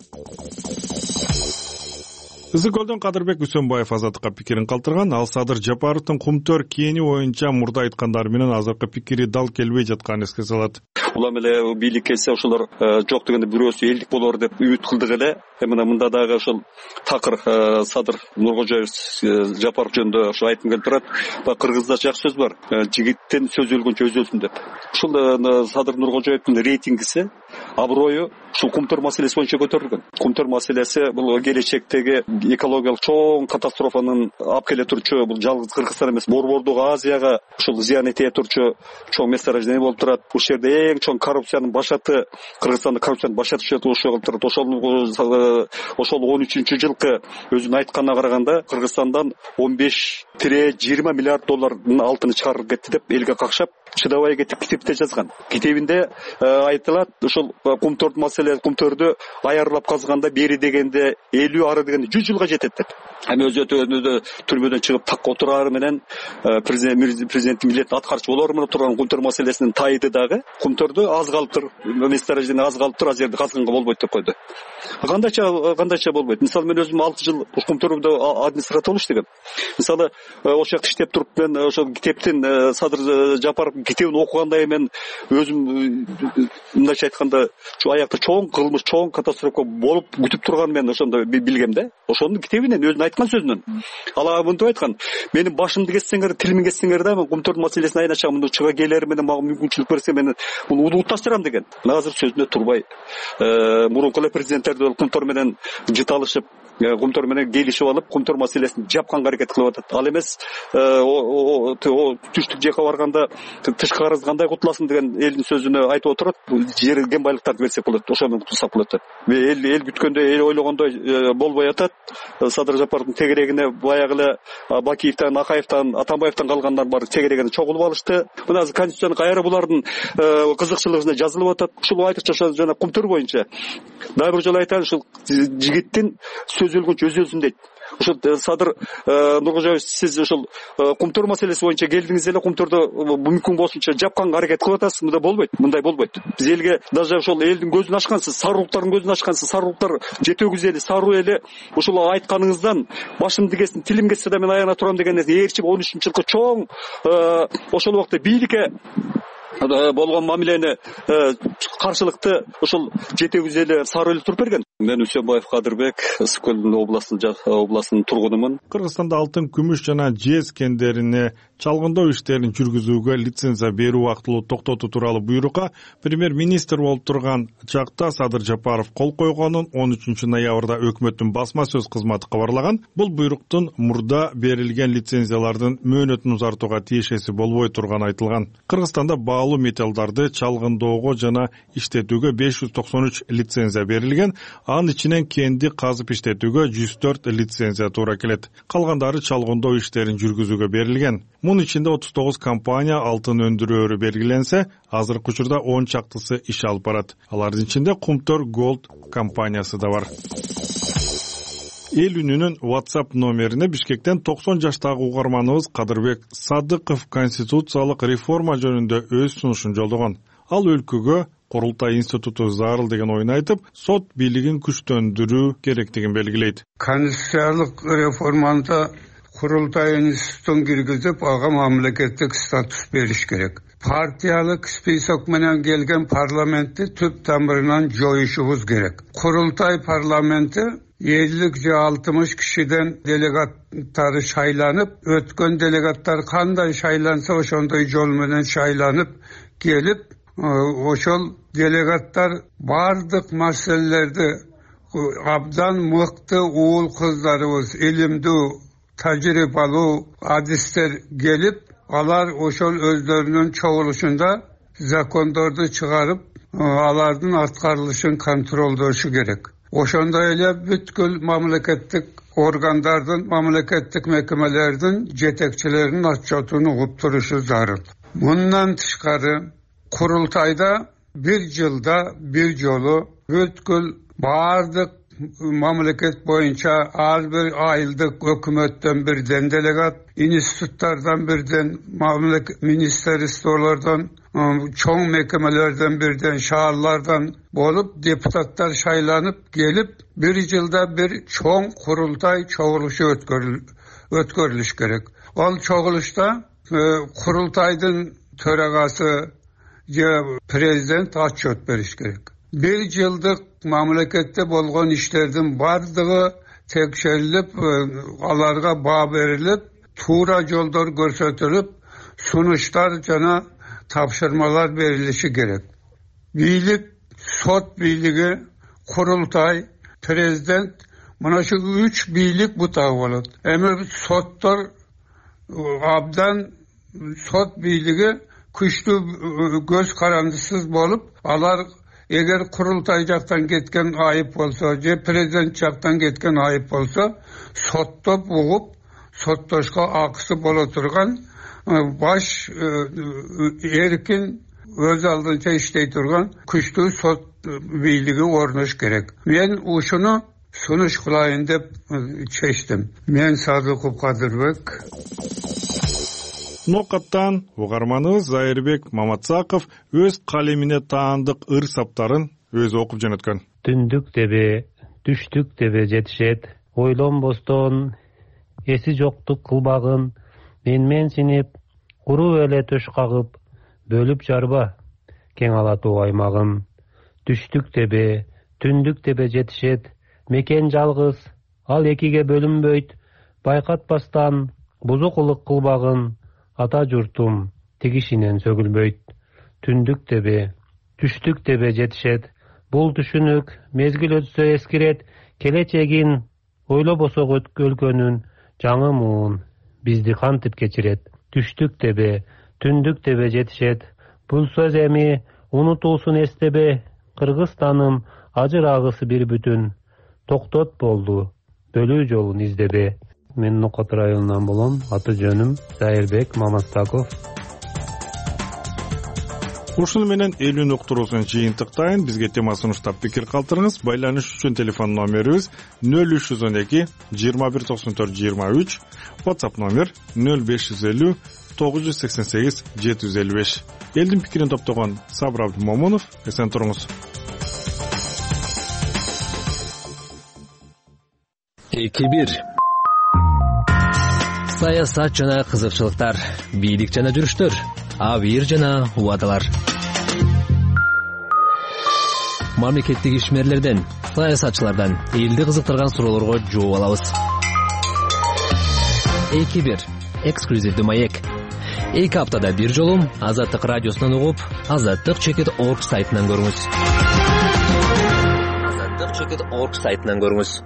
Ысык көлдөн Кадырбек Үсөнбаев Азаттыкка пикирин калтырган. Ал Садыр Жапаровдун Кумтөр кени боюнча мурда айткандары менен азыркы пикири дал келбей жатканын эске салат. Улам эле бийлик келсе ошолор жок дегенде бирөөсү элдик болор деп үмүт кылдык эле. Мына мында дагы ошол такыр Садыр Нуркожоев Жапаров жөнүндө ошо айтым келип турат. Кыргызда жакшы сөз бар. Жигиттин сөзү өлгөнчө өзү өлсүн деп. Ушул Садыр Нуркожоевдин рейтингиси, аброю ушул Кумтөр маселеси боюнча көтөрүлгөн. Кумтөр маселеси бул келечектеги экологиялык чоң катастрофанын алып келе турчу, бул жалгыз Кыргызстан эмес, Борбордук Азияга ушул зыян эте турчу чоң месторождение болуп турат. Бул жерде эң чоң коррупциянын башаты, Кыргызстанда коррупциянын башаты ошол турат. Ошол 13-жылкы өзүнүн айтканына караганда Кыргызстандан 15-20 миллиард доллардын алтыны чыгарылып кетти деп элге какшап чыдабай кетип китепте жазган. Китебинде айтылат, ошол Кумтөрдүн маселеси, Кумтөрдү аярлап казганда бери дегенде 50, ары дегенде 100 жылга жетет деп. Эми өзү түрмөдөн чыгып так отурары менен президенттин милдетин аткарчу болор менен турган Кумтөр маселесинин тайды дагы Кумтөрдү аз калыптыр, месторождение аз калыптыр, аз жерде казганга болбойт деп койду. Кандайча болбойт. Мисалы мен өзүм 6 жыл Кумтөрдө администратор болуп иштегем. Мисалы ошол жакта иштеп туруп мен ошол китептин Садыр Жапаров китебин окуганда мен өзүм мындайча айтканда аякта чоң кылмыш, чоң катастрофа болуп күтүп турганын мен ошондо билгем да. Ошонун китебинен өзүнүн айткан сөзүнөн. Ала мынтип айткан: "Менин башымды кессеңер, тилимди кессеңер да, мен Кумтөрдүн маселесин айначам, мындай чыга келер менен мага мүмкүнчүлүк берсе мен муну улуут таштырам" деген. Азыр сөзүнө турбай, мурунку эле президенттерди Кумтөр менен жыталышып, Кумтор менен келишип алып, Кумтор маселесин жапканга аракет кылып атат. Ал эмес түштүк жакка барганда тышкары кандай кутуласың деген элдин сөзүнө айтып отурат. Жер кен байлыктарды берсек болот, ошону кутулсак болот деп. Эл күткөндөй, эл ойлогондой болбой атат. Садыр Жапаровдун тегерегине баягы эле Бакиевден, Акаевден, Атамбаевден калгандар бар тегерегине чогулуп алышты. Мына конституцияны кайра булардын кызыкчылыгына жазылып атат. Ушул айтыкча жана Кумтөр боюнча дагы бир жолу айтайын, ушул жигиттин сөз өлгөнчө өзүлсүн дейт. Ушул Садыр Нуркожоевич, сиз ушул Кумтөр маселеси боюнча келдиңиз эле, Кумтөрдү мүмкүн болсунча жапканга аракет кылып атасыз. Мындай болбойт. Биз элге даже ушул элдин көзүн ачкансыз, сарылуктардын көзүн ачкансыз, сарылуктар жетөгүз эли, саруу эли ушул айтканыңыздан башымды кесин, тилим кетсе да мен аяна турам деген ээрчип 13-жылкы чоң ошол убакта бийликке болгон мамилени каршылыкты ушул жетегүз эли саруу эли туруп берген. Мен Үсөнбаев Кадырбек, Ысык Көл областынын тургунумун. Кыргызстанда алтын, күмүш жана жез кендерине чалгындоо иштерин жүргүзүүгө лицензия берүү убактылуу токтотуу тууралуу буйрукка премьер-министр болуп турган чакта Садыр Жапаров кол койгонун 13-ноябрда өкмөттүн басма сөз кызматы кабарлаган. Бул буйруктун мурда берилген лицензиялардын мөөнөтүн узартууга тиешеси болбой турганы айтылган. Кыргызстанда баалуу металлдарды чалгындоого жана иштетүүгө 593 лицензия берилген. Анын ичинен кенди казып иштетүүгө 104 лицензия туура келет. Калгандары чалгындоо иштерин жүргүзүүгө берилген. Мунун ичинде 39 компания алтын өндүрөөрү белгиленсе, азыркы учурда 10 чактысы иш алып барат. Алардын ичинде Кумтөр Голд компаниясы да бар. Эл үнүнүн WhatsApp номерине Бишкектен 90 жаштагы угарманыбыз Кадырбек Садыков конституциялык реформа жөнүндө өз сунушун жолдогон. Ал өлкөгө Курултай институту зарыл деген оюн айтып, сот бийлигин күчтөндүрүү керектигин белгилейт. Конституциялык реформада Курултай институтун киргизип, ага мамлекеттик статус бериш керек. Партиялык список менен келген парламентти түп тамырынан жоюшубуз керек. Курултай парламенти 50 же 60 кишиден делегаттары шайланып, өткөн делегаттар кандай шайланса ошондой жол менен шайланып келип, ошол делегаттар бардык маселелерди абдан мыкты уул кыздарыбыз, илимдүү, тажрыйбалуу адистер келип, алар ошол өздөрүнүн чогулушунда закондорду чыгарып, алардын аткарылышын контролдошу керек. Ошондой эле бүткүл мамлекеттик органдардын, мамлекеттик мекемелердин жетекчилеринин отчетун угуп турушу зарыл. Мындан тышкары Курултайда bir жылда bir жолу бүткүл бардык мамлекет боюнча ар бир айылдык өкмөттөн бирден делегат, институттардан бирден, министрликтөрдөн, чоң мекемелерден бирден, шаарлардан болуп депутаттар шайланып келип, bir жылда bir чоң курултай чогулушу өткөрүлүш керек. Ал чогулушта курултайдын төрагасы же президент отчет бериш керек. Bir жылдык мамлекетте болгон иштердин бардыгы текшерилип, аларга баа берилип, туура жолдор көрсөтүлүп, сунуштар жана тапшырмалар берилиши керек. Бийлик, сот бийлиги, курултай, президент, мына şu 3 бийлик бутагы болот. Эми соттор абдан сот бийлиги күчтүү көз карандысыз болуп, алар эгер курултай жактан кеткен айып болсо, же президент жактан кеткен айып болсо, соттоп угуп, соттошко акысы боло турган, баш эркин өз алдынча иштей турган күчтүү сот бийлиги орнош керек. Мен ушуну сунуш кылайын деп чечтим. Мен Садыков Кадырбек. Нокаттан угарманыбыз Зайырбек Маматсаков өз калемине таандык ыр саптарын өзү окуп жөнөткөн. Түндүк тебе, түштүк тебе жетишет, ойлонбостон эси жоктук кылбагын, менмен синип, куру эле төш кагып, бөлүп жарба кең алатуу аймагын. Түштүк тебе, түндүк тебе жетишет, мекен жалгыз, ал экиге бөлүнбөйт, байкатпастан бузукулук кылбагын, ата журтум тигишинен сөгүлбөйт. Түндүк тебе, түштүк тебе жетишет, бул түшүнүк мезгил өтсө эскирет, келечегин ойлобосок өлкөнүн жаңы муун бизди кантип кечирет. Түштүк дебе, түндүк дебе жетишет. Бул сөз эми унутулсун эстебе. Кыргызстаным ажырагысы бир бүтүн. Токтот болду, бөлүү жолун издебе. Мен Нокот районунан болом. Аты жөнүм Зайырбек Мамастаков. Ушуну менен элүүнү уктуруусун жыйынтыктайын. Бизге тема сунуштап пикир калтырыңыз. Байланыш үчүн телефон номерибиз 0312 2194 23, WhatsApp номер 0550 988 755. Элдин пикирин топтогон Сабыр Абдымомунов. Эсен туруңуз. 2-1. Саясат жана кызыкчылыктар, бийлик жана жүрүштөр, абийир жана убадалар. Мамлекеттик ишмерлерден, саясатчылардан элди кызыктырган суроолорго жооп алабыз. 2-1. Эксклюзивдүү маек. 2 аптада бир жолу Азаттык радиосунан угуп, azattik.org сайтынан көрүңүз. azattik.org сайтынан көрүңүз.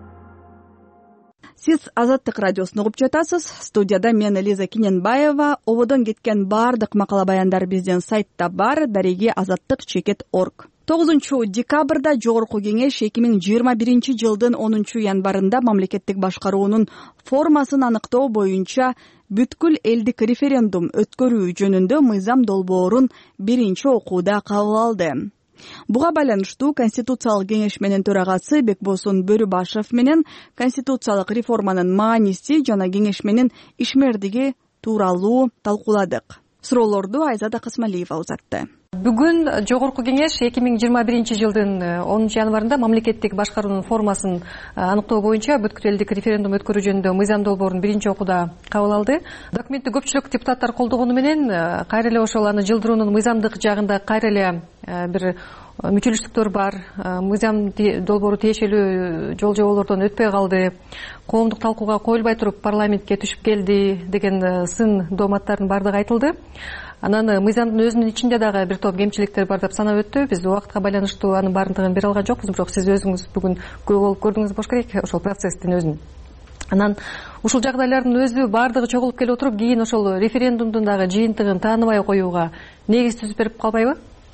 Сиз Азаттык радиосун угуп жатасыз. Студияда мен Лиза Киненбаева. Ободон кеткен бардык макала баяндар биздин сайтта бар, дареги azattik.org. 9 декабрда Жогорку кеңеш 2021 жылдын 10 январында мамлекеттик башкаруунун формасын аныктоо боюнча бүткүл элдик референдум өткөрүү жөнүндө мыйзам долбоорун биринчи окууда кабыл алды. Буга байланыштуу Конституциялык кеңеш менен төрагасы Бекбосун Бөрүбашев менен конституциялык реформанын мааниси жана кеңеш менен ишмердиги тууралуу талкууладык. Суроолорду Айзада Касмалиева узатты. Бүгүн Жогорку кеңеш 2021 жылдын 10 январында мамлекеттик башкаруунун формасын аныктоо боюнча бүткүл элдик референдум өткөрүү жөнүндө мыйзам долбоорун биринчи окууда кабыл алды. Документти көпчүлүк депутаттар колдогону менен кайра эле ошол аны жылдыруунун мыйзамдык жагында кайра эле бир мүчөлүштүктөр бар. Мыйзам долбоору тиешелүү жол жоболордон өтпөй калды. Коомдук талкууга коюлбай туруп парламентке түшүп келди деген сын дооматтардын бардыгы айтылды. Анан мыйзамдын өзүнүн ичинде дагы бир топ кемчиликтер бар деп санап өттү. Биз убакытка байланыштуу анын баардыгын бере алган жокпуз, бирок сиз өзүңүз бүгүн көө болуп көрдүңүз болуш керек ошол процесстин өзүн. Анан ушул жагдайлардын өзү баардыгы чогулуп келип отуруп, кийин ошол референдумдун дагы жыйынтыгын тааныбай коюуга негиз түзүп берип калбайбы?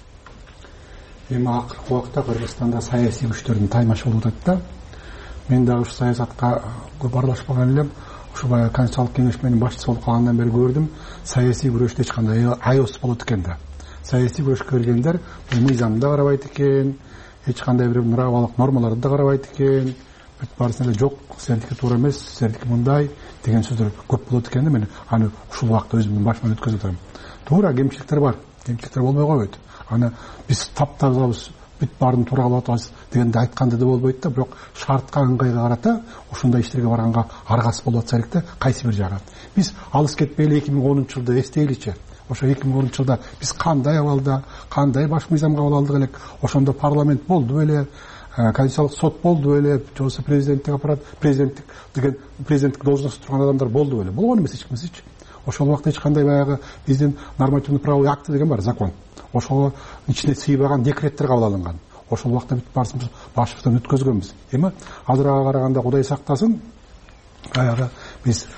Эми акыркы убакта Кыргызстанда саясий күчтөрдүн таймашы болуп атат да. Мен дагы ушу саясатка көп аралашпаган элем. Ушу баягы Конституциялык кеңеш менен башчысы болуп калгандан бери көрдүм, саясий күрөштө эч кандай аябыз болот экен да. Саясий күрөшкө келгендер мыйзамды да карабайт экен, эч кандай бир муравалык нормаларды да карабайт экен. Бүт барысында эле жок, сендики туура эмес, сендики мындай деген сөздөр көп болот экен да. Мен аны ушул убакта өзүмдүн башыман өткөзүп атам. Туура кемчиликтер бар. Кемчиликтер болбой койбойт. Аны биз таптазабыз, бүт баарын туура кылып атабыз дегенде айтканда да болбойт да, бирок шартка ыңгайга карата ушундай иштерге барганга аргасы болуп атса керек да, кайсы бир жагы. Биз алыс кетпей эле 2010 жылды эстейличи. Ошо 2010 жылда биз кандай абалда, кандай баш мыйзам кабыл алдык элек, ошондо парламент болду беле, Конституциялык сот болду беле, жобосу президенттик аппарат, президенттик должностто турган адамдар болду беле. Болгон эмес эч кимсичи. Ошол убакта эч кандай баягы биздин нормативный правовой акты деген бар, закон. Ошого ичине сыйбаган декреттер кабыл алынган. Ошол убакта бүт барысыбыз башыбыздан өткөзгөнбүз. Эми азырага караганда Кудай сактасын, баягы биз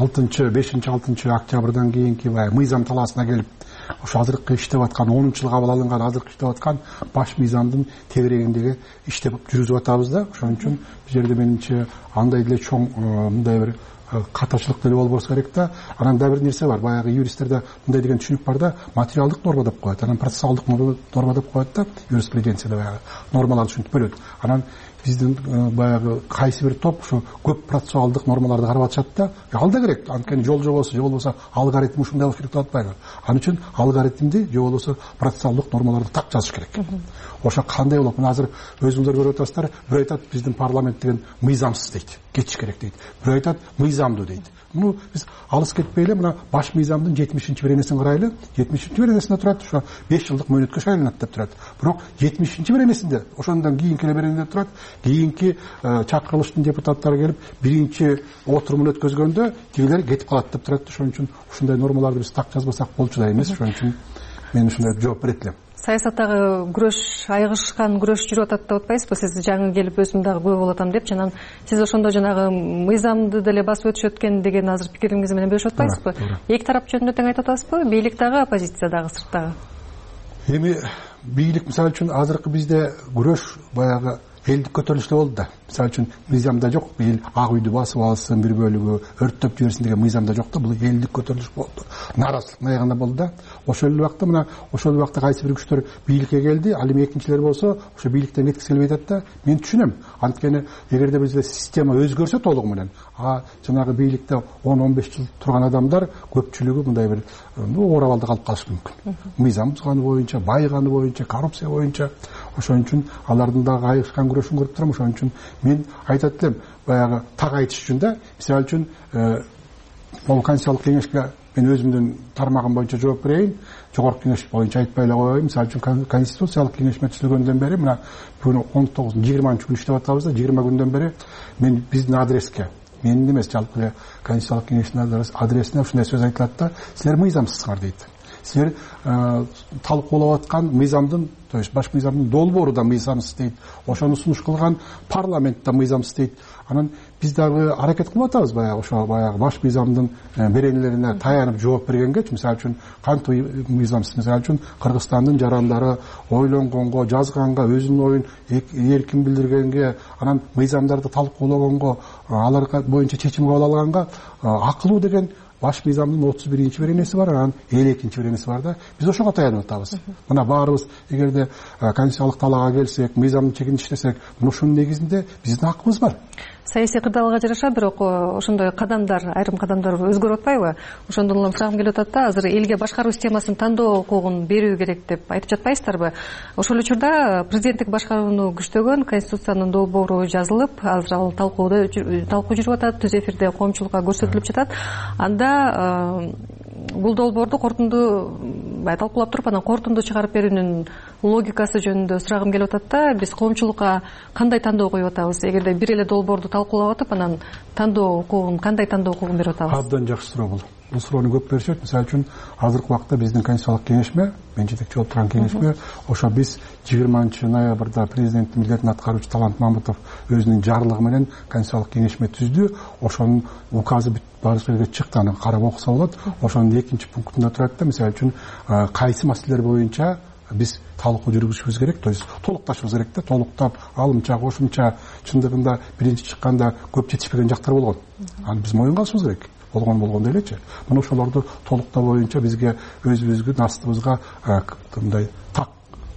5-6 октябрдан кийинки баягы мыйзам талаасына келип, ошо азыркы иштеп аткан 10 жыл кабыл алынган азыркы иштеп аткан баш мыйзамдын тегерегиндеги иштеп жүргүзүп атабыз да. Ошон үчүн бул жерде менимче андай деле чоң мындай бир катачылык деле болбосо керек да. Анан да бир нерсе бар, баягы юристтерде мындай деген түшүнүк бар да, материалдык норма деп коет, анан процессуалдык норма деп коет да, юриспруденцияда баягы нормаларды ушинтип бөлөт. Анан биздин баягы кайсы бир топ ушу көп процессуалдык нормаларды карап атышат да, ал да керек. Анткени жол жобосу же болбосо алгоритм ушундай болуш керек деп атпайбы. Ал үчүн алгоритмди же болбосо процессуалдык нормаларды так жазыш керек. Ошо кандай болот? Мына азыр өзүңүздөр көрүп атасыздар, бир айтат биздин парламент деген мыйзамсыз дейт, кетиш керек дейт. Бир айтат мыйзамдуу дейт. Муну биз алыс кетпей эле мына баш мыйзамдын 70-беренесин карайлы. 70-беренесинде турат, ошо 5 жылдык мөөнөткө шайланат деп турат. Бирок 70-беренесинде ошондон кийинки беренеде турат. Кийинки чакырылыштын депутаттары келип, биринчи отурумун өткөзгөндө тигилер кетип калат деп турат. Ошон үчүн ушундай нормаларды биз так жазбасак болчу да эмес. Ошон үчүн мен ушундай жооп берет элем. саясаттагы күрөш айыгышкан күрөш жүрүп атат деп атпайсызбы? Сиз жаңы келип өзүм дагы күбө болуп атам деп, анан сиз ошондо жанагы мыйзамды деле басып өтүшөт экен деген азыр пикириңиз менен бөлүшүп атпайсызбы? Эки тарап жөнүндө тең айтып атасызбы? Бийлик дагы, оппозиция дагы, сырттагы. Эми бийлик мисалы үчүн азыркы бизде күрөш баягы элдик көтөрүлүштө болду да. Мисалы үчүн мыйзамда жок, эл ак үйдү басып алсын, бир бөлүгү өрттөп жиберсин деген мыйзамда жок да. Бул элдик көтөрүлүш болду. Нааразычылык аягында болду да. Ошол убакта мына ошол убакта кайсы бир күчтөр бийликке келди, ал эми экинчилер болсо ошо бийликтен кеткиси келбей атат да. Мен түшүнөм. Анткени эгерде бизде система өзгөрсө толугу менен, жанагы бийликте 10-15 жыл турган адамдар көпчүлүгү мындай бир оор абалда калып калышы мүмкүн. Мыйзам бузганы боюнча, байыганы боюнча, коррупция боюнча. Ошон үчүн алардын дагы айыгышкан күрөшүн көрүп турам. Ошон үчүн мен айтат элем, баягы так айтыш үчүн да, мисалы үчүн бул Конституциялык кеңешке мен өзүмдүн тармагым боюнча жооп берейин. Жогорку кеңеш боюнча айтпай эле коеюн. Мисалы үчүн Конституциялык кеңешме түзүлгөндөн бери мына бүгүн 19-20 күн иштеп атабыз да, 20 күндөн бери мен биздин адреске, менин эмес, жалпы Конституциялык кеңештин адресине ушундай сөз айтылат да, силер мыйзамсызсыңар дейт. Силер талкуулап аткан мыйзамдын, то есть баш мыйзамдын долбоору да мыйзамсыз дейт. Ошону сунуш кылган парламент да мыйзамсыз дейт. Анан биз дагы аракет кылып атабыз баягы ошо баягы баш мыйзамдын беренелерине таянып жооп бергенге, мисалы үчүн кантип мыйзамсыз, мисалы үчүн Кыргызстандын жарандары ойлонгонго, жазганга, өзүнүн оюн эркин билдиргенге, анан мыйзамдарды талкуулаганго, алар боюнча чечим кабыл алганга акылуу деген баш мыйзамдын 31-чи беренеси бар, анан 52-чи беренеси бар да. Биз ошого таянып атабыз. Мына баарыбыз эгерде конституциялык талаага келсек, мыйзамды чегиништесек, ушунун негизинде биздин акыбыз бар. Саясий кырдаалга жараша бирок ошондой кадамдар, айрым кадамдар өзгөрүп атпайбы? Ошондон улам сурагым келип атат да, азыр элге башкаруу системасын тандоо укугун берүү керек деп айтып жатпайсыздарбы? Ошол учурда президенттик башкарууну күчтөгөн Конституциянын долбоору жазылып, азыр ал талкуу жүрүп атат, түз эфирде коомчулукка көрсөтүлүп жатат. Анда бул долбоорду талкуулап туруп, анан корутунду чыгарып берүүнүн логикасы жөнүндө сурагым келип атат да. Биз коомчулукка кандай тандоо коюп атабыз? Эгерде бир эле долбоорду талкуулап атып, анан тандоо укугун, кандай тандоо укугун берип атабыз? Абдан жакшы суроо бул. Бул суроону көп беришет. Мисалы үчүн азыркы убакта биздин Конституциялык кеңешме, мен жетекчи болуп турган кеңешме, ошо биз 20 ноябрда президенттин милдетин аткаруучу Талант Мамытов өзүнүн жарлыгы менен Конституциялык кеңешме түздү. Ошонун указы баары жерге чыкты, аны карап окуса болот. Ошонун 2-пунктунда турат да, мисалы үчүн кайсы маселелер боюнча биз талкуу жүргүзүшүбүз керек, то есть толукташыбыз керек да, толуктап, алымча, кошумча, чындыгында биринчи чыкканда көп жетишпеген жактар болгон. Аны биз моюнга алышыбыз керек. Болгондой элечи. Мына ошолорду толуктоо боюнча бизге өзүбүздүн астыбызга мындай так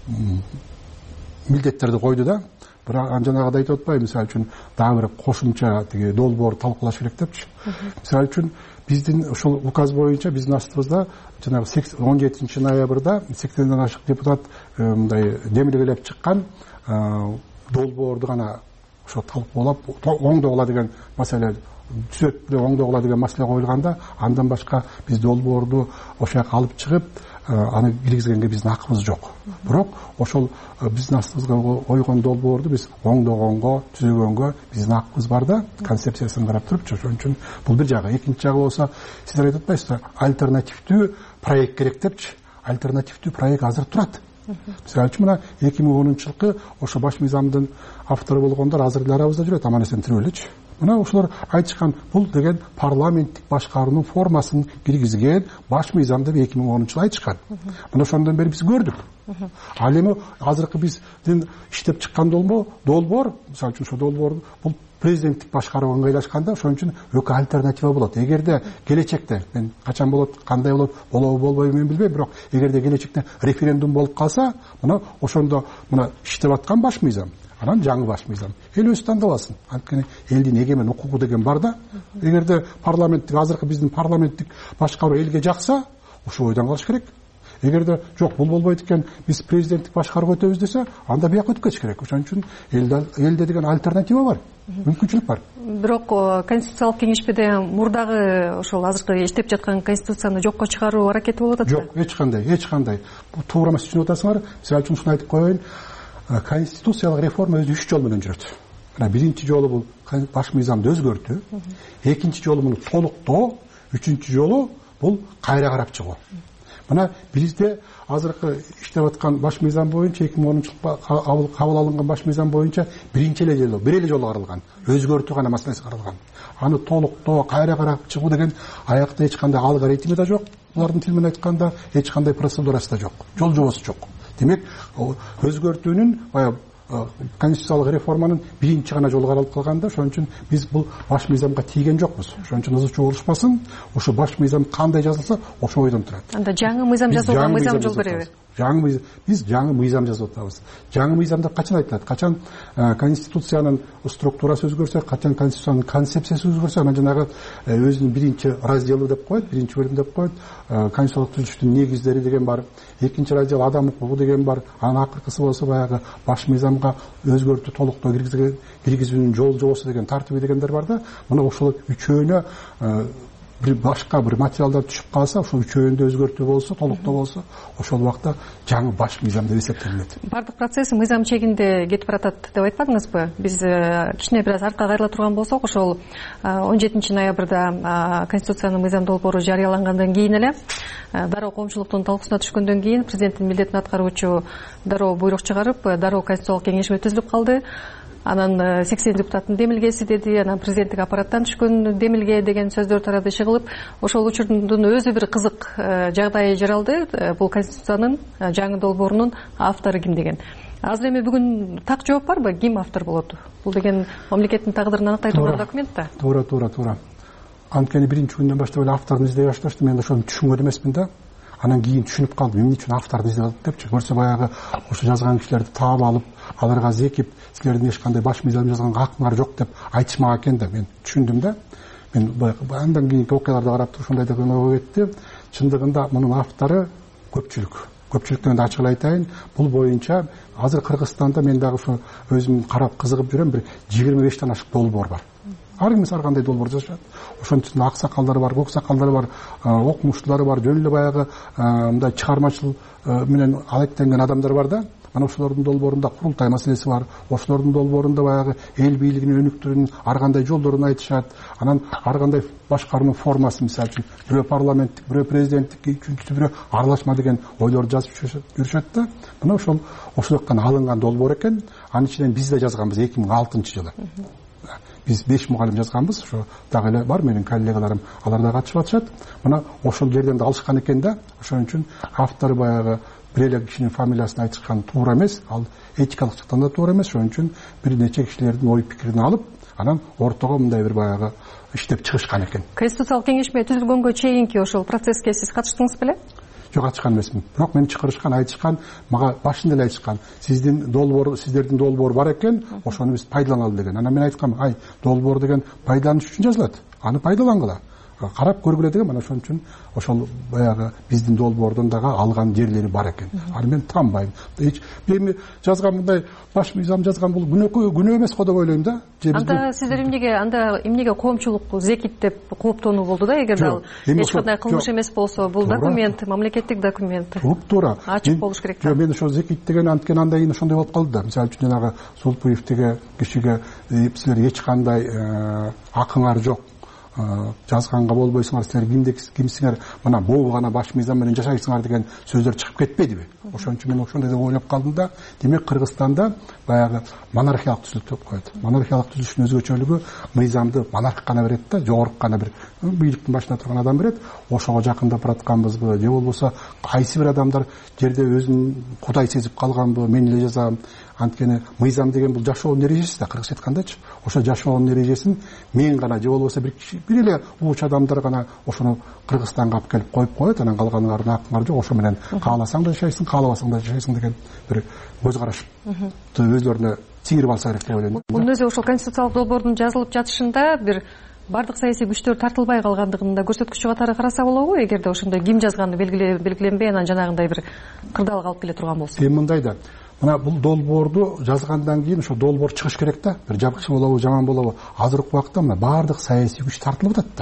милдеттерди койду да. Бирок жанагыдай айтып атпайбы, мисалы үчүн дагы бир кошумча тиги долбоор талкуулаш керек депчи. Мисалы үчүн биздин ушул указ боюнча биздин астыбызда жанагы 17 ноябрда 80ден ашык депутат мындай демилгелеп чыккан долбоорду гана ошо талкуулап оңдогула деген маселе түзөтүп оңдогула деген маселе коюлганда, андан башка биз долбоорду ошол жака алып чыгып аны киргизгенге биздин акыбыз жок. Бирок ошол биздин астыбызга койгон долбоорду биз оңдогонго, түзөгөнгө биздин акыбыз бар да, концепциясын карап турупчу. Ошон үчүн бул бир жагы. Экинчи жагы болсо, сиздер айтып атпайсызбы, альтернативдүү проект керек депчи. Альтернативдүү проект азыр турат. Мисалы үчүн мына 2010-жылкы ошо баш мыйзамдын автору болгондор азыр эле арабызда жүрөт, аман-эсен тирип элечи. Мына ошолор айтышкан, бул деген парламенттик башкаруунун формасын киргизген баш мыйзам деп 2010-жылы айтышкан. Мына ошондон бери биз көрдүк. Ал эми азыркы биздин иштеп чыккан долбоор, мисалы үчүн ошол долбоор бул президенттик башкаруу ыңгайлашканда, ошон үчүн өкө альтернатива болот. Эгерде келечекте, мен качан болот, кандай болот, болобу болбойбу мен билбейм, бирок эгерде келечекте референдум болуп калса, мына ошондо мына иштеп аткан баш мыйзам, анан жаңы баш мыйзам эл өзү тандап алсын. Анткени элдин эгемен укугу деген бар да. Эгерде парламенттик, азыркы биздин парламенттик башкаруу элге жакса, ошол ойдон калыш керек. Эгерде жок, бул болбойт экен, биз президенттик башкарууга өтөбүз десе, анда бияка өтүп кетиш керек. Ошон үчүн элде деген альтернатива бар, мүмкүнчүлүк бар. Бирок конституциялык кеңешмеде мурдагы ошол азыркы иштеп жаткан конституцияны жокко чыгаруу аракети болуп атат. Жок, эч кандай. Бул туура эмес түшүнүп атасыңар. Мисалы үчүн ушуну айтып коеюн. Конституциялык реформа өзү 3 жол менен жүрөт. Мына биринчи жолу бул баш мыйзамды өзгөртүү, экинчи жолу муну толуктоо, үчүнчү жолу бул кайра карап чыгуу. мына бизде азыркы иштеп аткан баш мыйзам боюнча 2010 жылы кабыл алынган баш мыйзам боюнча бир эле жолу каралган, өзгөртүү гана маселеси каралган. Аны толуктоо, кайра карап чыгуу деген аякта эч кандай алгоритми да жок. Булардын тили менен айтканда эч кандай процедурасы да жок, жол жобосу жок. Демек, өзгөртүүнүн баягы конституциялык реформанын биринчи гана жолу каралып калганда, ошон үчүн биз бул баш мыйзамга тийген жокпуз. Ошон үчүн ызы чуу болушпасын, ошо баш мыйзам кандай жазылса, ошо бойдон турат. Анда жаңы мыйзам жазууга мыйзам жол береби? Биз жаңы мыйзам жазып атабыз. Жаңы мыйзамда качан айтылат? Качан конституциянын структурасы өзгөрсө, качан конституциянын концепциясы өзгөрсө, анан жанагы өзүнүн биринчи разделы деп коет, биринчи бөлүм деп коет. Конституциялык түзүлүштүн негиздери деген бар. Экинчи раздел адам укугу деген бар. Анын акыркысы болсо баягы баш мыйзамга өзгөртүү, толуктоо киргизүүнүн жол жобосу деген тартиби дегендер бар да. Мына ошол үчөөнө bir башка бир материалдар түшүп калса, ошол үчөөнүндө өзгөртүү болсо, толуктоо болсо, ошол убакта жаңы баш мыйзам деп эсептелет. Бардык процесс мыйзам чегинде кетип баратат деп айтпадыңызбы? Биз кичине бир аз артка кайрыла турган болсок, ошол 17 ноябрда Конституциянын мыйзам долбоору жарыялангандан кийин эле дароо коомчулуктун талкуусуна түшкөндөн кийин президенттин милдетин аткаруучу дароо буйрук чыгарып, дароо Конституциялык кеңешме түзүлүп калды. Анан 80 депутаттын демилгеси деди, анан президенттик аппараттан түшкөн демилге деген сөздөр тарады чыгылып, ошол учурдун өзү бир кызык жагдайы жаралды. Бул Конституциянын жаңы долбоорунун автору ким деген. Азыр эми бүгүн так жооп барбы? Ким автор болот? Бул деген мамлекеттин тагдырын аныктай турган документ да. Туура. Анткени биринчи күндөн баштап эле авторун издей башташтым. Мен ошону түшүнгөн эмесмин да. Анан кийин түшүнүп калдым, эмне үчүн авторду издеп атат депчи. Көрсө баягы ошо жазган кишилерди таап алып, аларга зекип, силердин эч кандай баш мыйзам жазганга акыңар жок деп айтышмак экен да. Мен түшүндүм да. Мен андан кийинки окуяларды карап туруп ушундай деген ой кетти. Чындыгында мунун автору көпчүлүк. Көпчүлүктөн да ачык айтайын, бул боюнча азыр Кыргызстанда мен дагы ушу өзүм карап кызыгып жүрөм, бир 25 ашык долбоор бар. Ар ким ар кандай долбоор жазышат. Ошонун ичинде ак сакалдар бар, көк сакалдар бар, окумуштуулар бар, жөн эле баягы мындай чыгармачыл менен алектенген адамдар бар да. Ana ошолордун долбоорунда курултай маселеси бар. Ошолордун долбоорунда баягы эл бийлигинин өнүктүүнүн ар кандай жолдорун айтышат. Анан ар кандай башкаруунун формасы, мисалы үчүн бирөө парламенттик, бирөө президенттик, үчүнчүсү бирөө аралашма деген ойлорду жазып жүрүшөт да. Мына ошол жактан алынган долбоор экен. Анын ичинен биз да жазганбыз 2006-жылы. Биз 5 мугалим жазганбыз, ошо дагы эле бар менин коллегаларым, алар да катышып атышат. Мына ошол жерден да алышкан экен да. Ошон үчүн автору баягы бир эле кишинин фамилиясын айтышкан туура эмес, ал этикалык жактан да туура эмес. Ошон үчүн бир нече кишилердин ой пикирин алып, анан ортого мындай бир баягы иштеп чыгышкан экен. Конституциялык кеңешме түзүлгөнгө чейинки ошол процесске сиз катыштыңыз беле? Жок, катышкан эмесмин. Бирок мени чакырышкан, айтышкан, мага башында эле айтышкан. Сиздердин долбоор бар экен, ошону биз пайдаланалы деген. Анан мен айткам, ай, долбоор деген пайдаланыш үчүн жазылат. Аны пайдалангыла. Карап көргүлө деген. Мына ошон үчүн ошол баягы биздин долбоордон дагы алган жерлери бар экен. Аны мен таанбайм. Эми жазган мындай баш мыйзам жазган бул күнөө эмес го деп ойлойм да. Анда сиздер эмнеге коомчулук зекит деп кооптонуу болду да, эгерде ал эч кандай кылмыш эмес болсо, бул документ, мамлекеттик документ. Туура. Ачык болуш керек да. Мен ошол зекит деген анткени андан кийин ошондой болуп калды да. Мисалы үчүн жанагы Сулпуев деген кишиге силер эч кандай акыңар жок, жазганга болбойсуңар, силер кимсиңер, мына могу гана баш мыйзам менен жашайсыңар деген сөздөр чыгып кетпедиби? Ошон үчүн мен ошондой деп ойлоп калдым да. Демек Кыргызстанда баягы монархиялык түзүлүш деп коет. Монархиялык түзүлүштүн өзгөчөлүгү мыйзамды монарх гана берет да, жогорку гана бир бийликтин башында турган адам берет. Ошого жакындап баратканбызбы, же болбосо кайсы бир адамдар жерде өзүн кудай сезип калганбы, мен эле жазам. Анткени мыйзам деген бул жашоонун эрежеси да, кыргызча айткандачы. Ошо жашоонун эрежесин мен гана же болбосо бир эле ууч адамдар гана ошону Кыргызстанга алып келип коюп коет. Анан калганыңардын акыңар жок, ошо менен кааласаң да жашайсың, каалабасаң да жашайсың деген бир көз караш өзлөрүнө сиңирип алса керек деп ойлойм. Мунун өзү ошол конституциялык долбоордун жазылып жатышында бир бардык саясий күчтөр тартылбай калгандыгын да көрсөткүчү катары караса болобу, эгерде ошондой ким жазганы белгиленбей, анан жанагындай бир кырдаалга алып келе турган болсо. Мындай да. Мына бул долбоорду жазгандан кийин ошо долбоор чыгыш керек да. Бир жакшы болобу, жаман болобу, азыркы убакта мына бардык саясий күч тартылып атат да.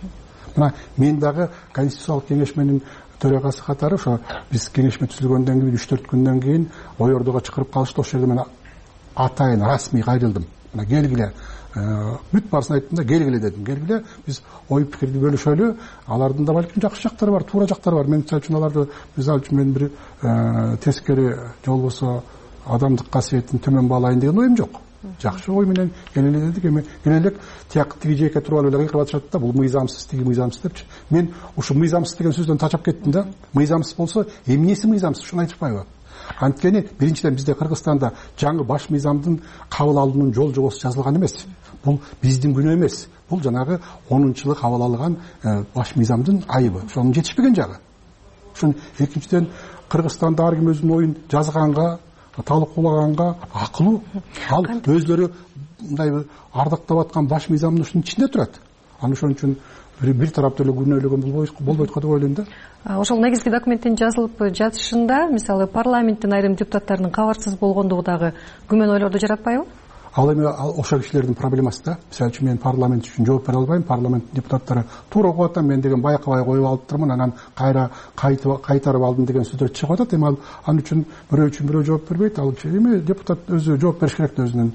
Мына мен дагы конституциялык кеңешменин төрагасы катары ошо биз кеңешме түзүлгөндөн кийин 3-4 күндөн кийин ой ордого чакырып калышты. Ошол жерде мен атайын расмий кайрылдым. мына келгиле бүт баарысын айттым да келгиле дедим. Келгиле биз ой пикирди бөлүшөлү. Алардын да балким жакшы жактары бар, туура жактары бар. Мен мисалы үчүн аларды мен бир тескери же болбосо адамдык касиетин төмөн баалайын деген оюм жок. Жакшы ой менен келеле дедик. Эми келелек тиги жеке туруп алып эле кыйкырып атышат да, бул мыйзамсыз, тиги мыйзамсыз депчи. Мен ушу мыйзамсыз деген сөздөн тачап кеттим да. Мыйзамсыз болсо эмнеси мыйзамсыз, ушуну айтышпайбы? Анткени биринчиден бизде Кыргызстанда жаңы баш мыйзамдын кабыл алуунун жол жобосу жазылган эмес. Бул биздин күнөө эмес. Бул жанагы 10-жылы кабыл алган баш мыйзамдын айыбы. Ошонун жетишпеген жагы. Ошон экинчиден Кыргызстанда ар ким өзүнүн оюн жазганга, талкуулаганга акылуу. Ал өзлөрү мындай ардактап аткан баш мыйзамдын ушунун ичинде турат. Аны ошон үчүн бир тараптуу эле күнөөлөгөн болбойт го деп ойлойм да. Ошол негизги документтин жазылып жатышында мисалы парламенттин айрым депутаттарынын кабарсыз болгондугу дагы күмөн ойлорду жаратпайбы? Ал эми ошол кишилердин проблемасы да. Мисалы үчүн мен парламент үчүн жооп бере албайм. Парламент депутаттары туура окуп атам, мен деген байкабай коюп алып турмун, анан кайра кайтарып алдым деген сөздөр чыгып атат. Эми ал аны үчүн бирөө жооп бербейт. Ал эми депутат өзү жооп бериш керек да өзүнүн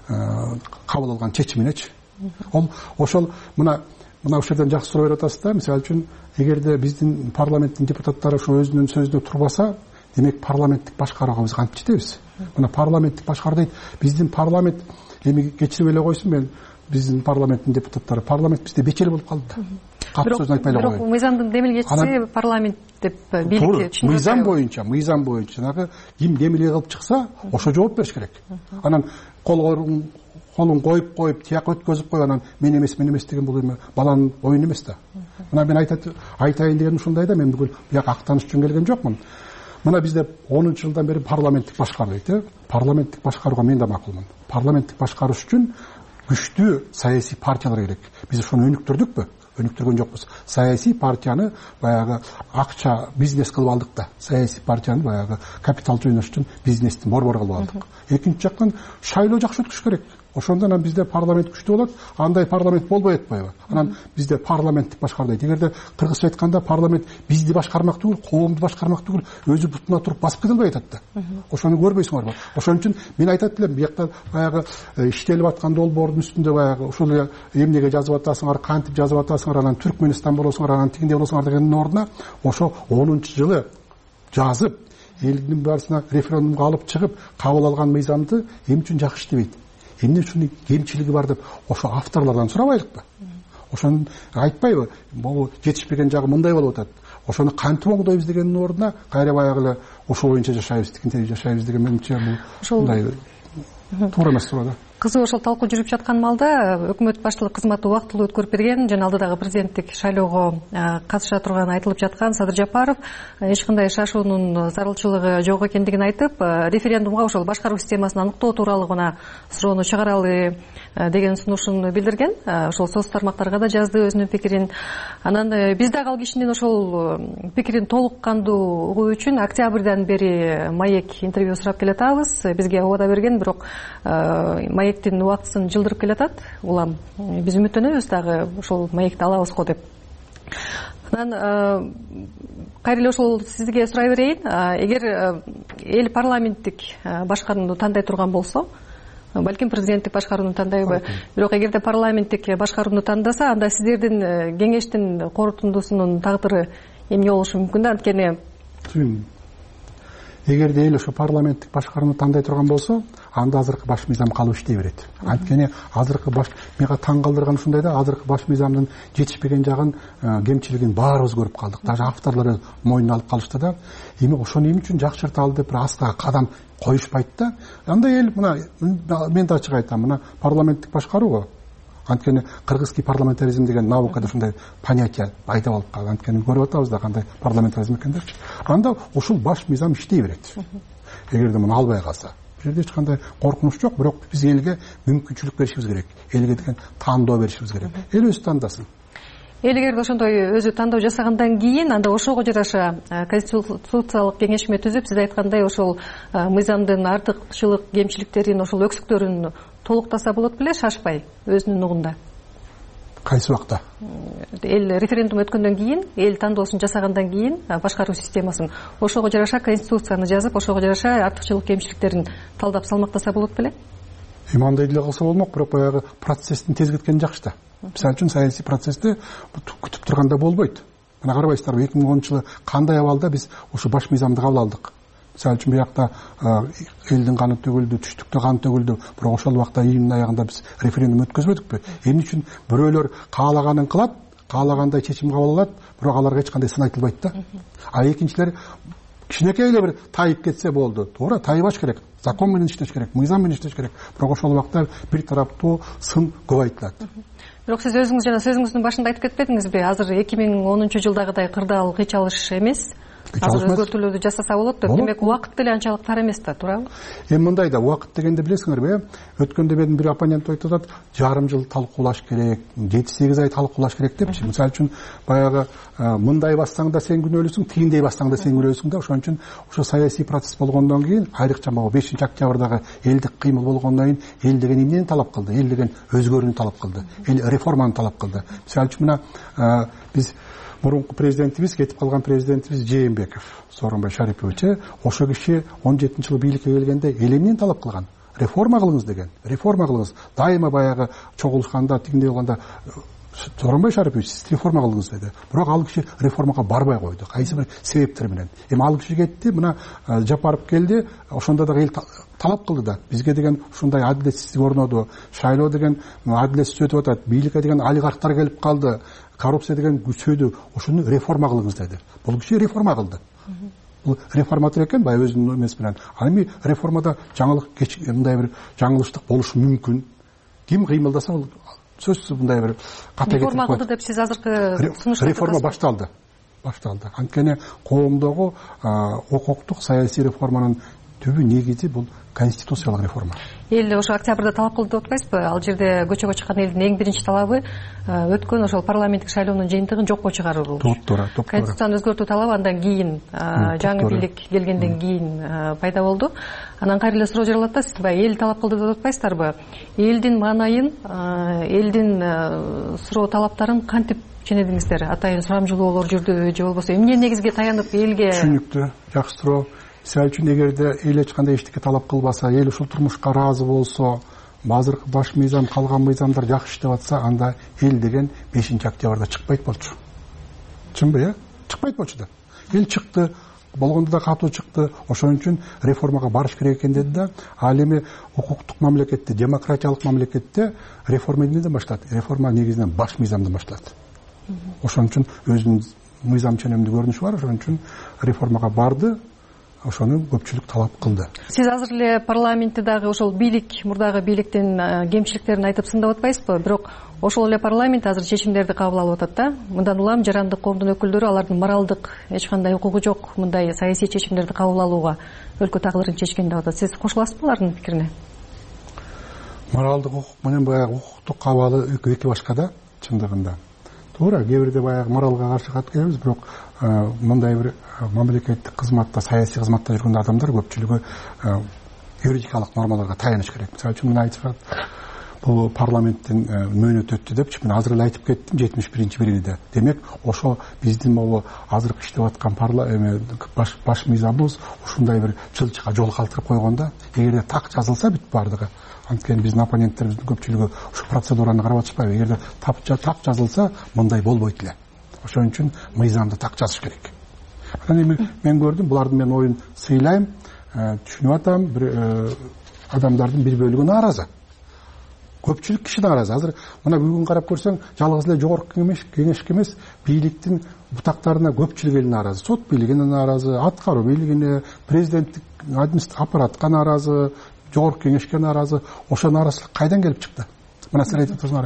кабыл алган чечиминечи. Ол ошол мына ушул жерден жакшы суроо берип атасыз да. Мисалы үчүн эгерде биздин парламенттин депутаттары ошо өзүнүн сөзүнө турбаса, демек парламенттик башкарууга биз кантип жетебиз? Мына парламенттик башкаруу дейт. Биздин парламент эми кечирип эле койсун, мен биздин парламенттин депутаттары парламент бизде бечели болуп калды да. Катуу сөзүн айтпай эле коеюн. Бирок мыйзамдын демилгечиси парламент деп бийликти мыйзам боюнча жанагы ким демилге кылып чыкса, ошо жооп бериш керек. Анан колун коюп тияк өткөзүп коюп, анан мен эмес деген бул эми баланын оюну эмес да. Мына мен айтайын дегеним ушундай да, мен бүгүн бияка актаныш үчүн келген жокмун. Мына бизде 10-жылдан бери парламенттик башкаруу дейт. Парламенттик башкарууга мен да макулмун. Парламенттик башкарыш үчүн күчтүү саясий партиялар керек. Биз ошону өнүктүрдүкпү? Өнүктүргөн жокпуз. Саясий партияны баягы акча бизнес кылып алдык да. Саясий партияны баягы капитал жыйнаш үчүн бизнестин борбор кылып алдык. Экинчи жактан шайлоо жакшы өткүзүш керек. Ошондо анан бизде парламент күчтүү болот. Андай парламент болбой атпайбы? Анан бизде парламенттик башкаруу дейт. Эгерде кыргызча айтканда парламент бизди башкармак түгүл, коомду башкармак түгүл, өзү бутуна туруп басып кете албай атат да. Ошону көрбөйсүңөрбү? Ошон үчүн мен айтат элем, биякта баягы иштелип аткан долбоордун үстүндө баягы ушул эмнеге жазып атасыңар, кантип жазып атасыңар, анан Түркмөнстан болосуңар, анан тигинде болосуңар дегендин ордуна ошо 10-жылы жазып, элдин баарысына референдумга алып чыгып, кабыл алган мыйзамды эмне үчүн жакшы иштебейт? Эмне ушунун кемчилиги бар деп ошо авторлордон сурабайлыкпы? Ошону айтпайбы? Бул жетишпеген жагы мындай болуп атат. Ошону кантип оңдойбуз дегендин ордуна кайра баягы эле ошол боюнча жашайбыз, тигинтип жашайбыз деген менимче бул мындай туура эмес турат да. Кызуу ошол талкуу жүрүп жаткан малда өкмөт башчылык кызматы убактылуу өткөрүп берген жана алдыдагы президенттик шайлоого катыша турганы айтылып жаткан Садыр Жапаров эч кандай шашуунун зарылчылыгы жок экендигин айтып, референдумга ошол башкаруу системасын аныктоо тууралуу гана суроону чыгаралы деген сунушун билдирген. Ошол соц тармактарга да жазды өзүнүн пикирин. Анан биз дагы ал кишинин ошол пикирин толук кандуу угуу үчүн октябрдан бери Маек интервью сурап келатабыз. Бизге убада берген, бирок Маектин убактысын жылдырып келатат. Улам биз үмүттөнөбүз дагы ошол Маекти алабыз го деп. Анан кайра эле ошол сизге сурай берейин. Эгер эл парламенттик башкарууну тандай турган болсо, балким президенттик башкарууну тандайбы, бирок эгерде парламенттик башкарууну тандаса, анда сиздердин кеңештин корутундусунун тагдыры эмне болушу мүмкүн да? Анткени эгерде эл ошо парламенттик башкарууну тандай турган болсо, анда азыркы баш мыйзам калып иштей берет. Анткени азыркы мага таң калтырган ушундай да, азыркы баш мыйзамдын жетишпеген жагын, кемчилигин баарыбыз көрүп калдык. Даже авторлор мойнуна алып калышты да. Эми ошону эмне үчүн жакшырталы деп бир астага кадам коюшпайт да. Анда эл мына мен да ачык айтам, мына парламенттик башкаруу. Анткени кыргызский парламентаризм деген наукада ушундай понятие пайда болуп калды. Анткени көрүп атабыз да кандай парламентаризм экендерчи. Анда ушул баш мыйзам иштей берет. Эгерде муну албай калса, бул жерде эч кандай коркунуч жок, бирок биз элге мүмкүнчүлүк беришибиз керек. Элге деген тандоо беришибиз керек. Эл өзү тандасын. Эл эгерде ошондой өзү тандоо жасагандан кийин, анда ошого жараша конституциялык кеңешме түзүп, сиз айткандай ошол мыйзамдын артыкчылык, кемчиликтерин, ошол өксүктөрүн толуктаса болот беле, шашпай өзүнүн угунда? Кайсы убакта? Эл референдум өткөндөн кийин, эл тандоосун жасагандан кийин башкаруу системасын ошого жараша конституцияны жазып, ошого жараша артыкчылык, кемчиликтерин талдап салмактаса болот беле? мындай деле кылса болмок, бирок баягы процесстин тезгеткен жакшы да. Мисалы үчүн саясий процессти күтүп турганда болбойт. Мына карабайсыздарбы, 2010-жылы кандай абалда биз ошо баш мыйзамды кабыл алдык. Мисалы үчүн биякта элдин каны төгүлдү, түштүктө кан төгүлдү, бирок ошол убакта июнь аягында биз референдум өткөзбөдүкпү? Эмне үчүн бирөөлөр каалаганын кылат, каалагандай чечим кабыл алат, бирок аларга эч кандай сын айтылбайт да. А экинчилер кичинекей эле бир тайып кетсе болду. Туура, тайбаш керек. Закон менен иштеш керек, мыйзам менен иштеш керек. Бирок ошол убакта бир тараптуу сын көп айтылат. Бирок сиз өзүңүз жана сөзүңүздүн башында айтып кетпедиңизби? Азыр 2010-жылдагыдай кырдаал кыйчалыш эмес. Азыр өзгөртүүлөрдү жасаса болот деп. Демек убакыт деле анчалык тар эмес да, туурабы? Мындай да, убакыт дегенди билесиңерби? Өткөндө менин бир оппонент айтып атат, жарым жыл талкуулаш керек, 7-8 ай талкуулаш керек депчи. Мисалы үчүн баягы мындай бассаң да сен күнөөлүүсүң, тигиндей бассаң да сен күнөөлүүсүң да. Ошон үчүн ошо саясий процесс болгондон кийин, айрыкча могу 5-октябрдагы элдик кыймыл болгондон кийин эл деген эмнени талап кылды? Эл деген өзгөрүүнү талап кылды. Эл реформаны талап кылды. Мисалы үчүн мына биз мурунку президентибиз, кетип калган президентибиз Жээнбеков, Сооронбай Шарипович, ошо киши 17-жылы бийликке келгенде эл эмнени талап кылган? Реформа кылыңыз деген. Реформа кылыңыз. Дайыма баягы чогулушканда, тигиндей болгондо Сооронбай Шарипович сиз реформа кылыңыз деди. Бирок ал киши реформага барбай койду. Кайсы бир себептер менен. Эми ал киши кетти, мына Жапаров келди, ошондо да эл талап кылды да. Бизге деген ушундай адилетсиздик орноду. Шайлоо деген адилетсиз өтүп атат. Бийликке деген олигархтар келип калды. Коррупция деген күчөдү. Ошону реформа кылыңыз деди. Бул киши реформа кылды. Бул реформатор экен, бай өзүнүн эмеси менен. Ал эми реформада жаңылык мындай бир жаңылыштык болушу мүмкүн. Ким кыймылдаса бул сөзсүз мындай бир ката кетип реформа кылды деп сиз азыркы сунуштап реформа башталды. Анткени коомдогу укуктук саясий реформанын түбү негизи бул конституциялык реформа. Эл ошо октябрда талап кылды деп атпайсызбы? Ал жерде көчөгө чыккан элдин эң биринчи талабы өткөн ошол парламенттик шайлоонун жыйынтыгын жокко чыгаруу болчу. Туура. Конституцияны өзгөртүү талабы андан кийин жаңы бийлик келгенден кийин пайда болду. Анан кайра эле суроо жаралат да, сиз баягы эл талап кылды деп атпайсыздарбы? Элдин маанайын, элдин суроо талаптарын кантип ченедиңиздер? Атайын сурамжылоолор жүрдүбү же болбосо эмне негизге таянып элге? Түшүнүктүү, жакшы суроо. Мисалы үчүн эгерде эл эч кандай эчтеке талап кылбаса, эл ушул турмушка ыраазы болсо, азыркы баш мыйзам, калган мыйзамдар жакшы иштеп атса, анда эл деген 5-октябрда чыкпайт болчу. Чынбы, чыкпайт болчу да. Эл чыкты, болгондо да катуу чыкты. Ошон үчүн реформага барыш керек экен деди да. Ал эми укуктук мамлекетте, демократиялык мамлекетте реформа эмнеден башталат? Реформа негизинен баш мыйзамдан башталат. Ошон үчүн өзүнүн мыйзам ченемдүү көрүнүшү бар. Ошон үчүн реформага барды. Ошону көпчүлүк талап кылды. Сиз азыр эле парламентте дагы ошол бийлик, мурдагы бийликтин кемчиликтерин айтып сындап атпайсызбы? Бирок ошол эле парламент азыр чечимдерди кабыл алып атат да. Мындан улам жарандык коомдун өкүлдөрү алардын моралдык эч кандай укугу жок мындай саясий чечимдерди кабыл алууга өлкө тагдырын чечкен деп атат. Сиз кошуласызбы алардын пикирине? Моралдык укук менен баягы укуктук кабалы эки башка да, чындыгында. Туура, кээ бирде баягы моралга каршы келебиз, бирок мындай бир мамлекеттик кызматта, саясий кызматта жүргөн адамдар көпчүлүгү юридикалык нормаларга таяныш керек. Мисалы үчүн мына айтып атат, бул парламенттин мөөнөтү өттү депчи, мен азыр эле айтып кеттим 71-бийлигиде. Демек, ошо биздин могу азыркы иштеп аткан баш мыйзамыбыз ушундай бир чылчыга жол калтырып койгондо, эгерде так жазылса бүт бардыгы. Анткени биздин оппоненттерибиздин көпчүлүгү ушу процедураны карап атышпайбы? Эгерде так жазылса, мындай болбойт эле. Ошон үчүн мыйзамды так жазыш керек. Анан эми мен көрдүм, булардын мен оюн сыйлайм, түшүнүп атам, бир адамдардын бир бөлүгү нааразы. Көпчүлүк киши нааразы. Азыр мына бүгүн карап көрсөң, жалгыз эле жогорку кеңешке эмес, бийликтин бутактарына көпчүлүк эл нааразы. Сот бийлигине нааразы, аткаруу бийлигине, президенттик аппаратка нааразы, жогорку кеңешке нааразы. Ошо нааразылык кайдан келип чыкты? Мына сиз айтып атасыңар,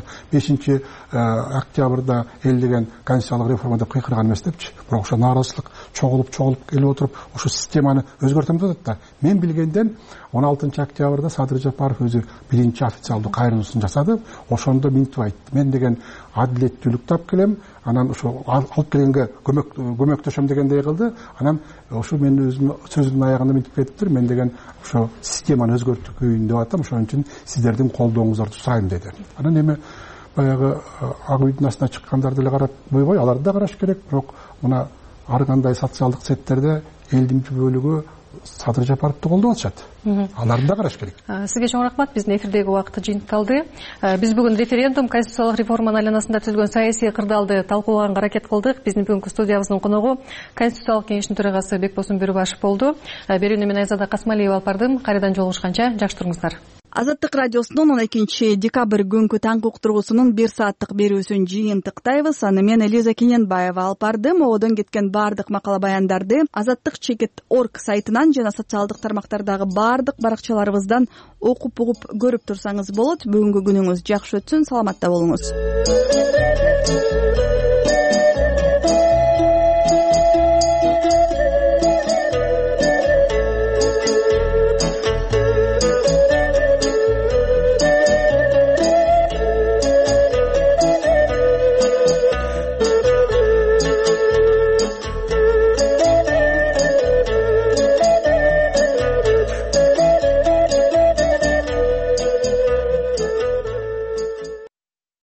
5-октябрда эл деген конституциялык реформа деп кыйкырган эмес депчи. Бирок ошо нааразылык чогулуп келип отуруп, ошо системаны өзгөртөм деп атат да. Мен билгенден 16-октябрда Садыр Жапаров өзү биринчи официалдуу кайрылуусун жасады. Ошондо минтип айтты. Мен деген адилеттүүлүк тап келем, анан ошо алып келгенге көмөктөшөм дегендей кылды. Анан ошо мен өзүм сөзүнүн аягында минтип кетиптир. Мен деген ошо системаны өзгөртүүн деп атам. Ошон үчүн сиздердин колдооңуздарды сурайм деди. Анан эми баягы ак үйдүн астына чыккандарды эле карап койбой, аларды да караш керек. Бирок мына ар кандай социалдык сеттерде элдин бөлүгү Садыр Жапаровду колдоп атышат. Аларды да караш керек. Сизге чоң рахмат. Биздин эфирдеги убакыт жыйынтыкталды. Биз бүгүн референдум, конституциялык реформанын айланасында түзүлгөн саясий кырдаалды талкуулаганга аракет кылдык. Биздин бүгүнкү студиябыздын коногу Конституциялык кеңештин төрагасы Бекбосун Бөрүбашев болду. Берүүнү мен Айзада Касмалиева алып бардым. Кайрадан жолугушканча жакшы туруңуздар. Азаттык радиосунун 12 декабрь күнгү таңкы уктургусунун 1 сааттык берүүсүн жыйынтыктайбыз. Аны мен Элиза Кененбаева алып бардым. Одон кеткен бардык макала баяндарды azattik.org сайтынан жана социалдык тармактардагы бардык баракчаларыбыздан окуп угуп көрүп турсаңыз болот. Бүгүнкү күнүңүз жакшы өтсүн, саламатта болуңуз.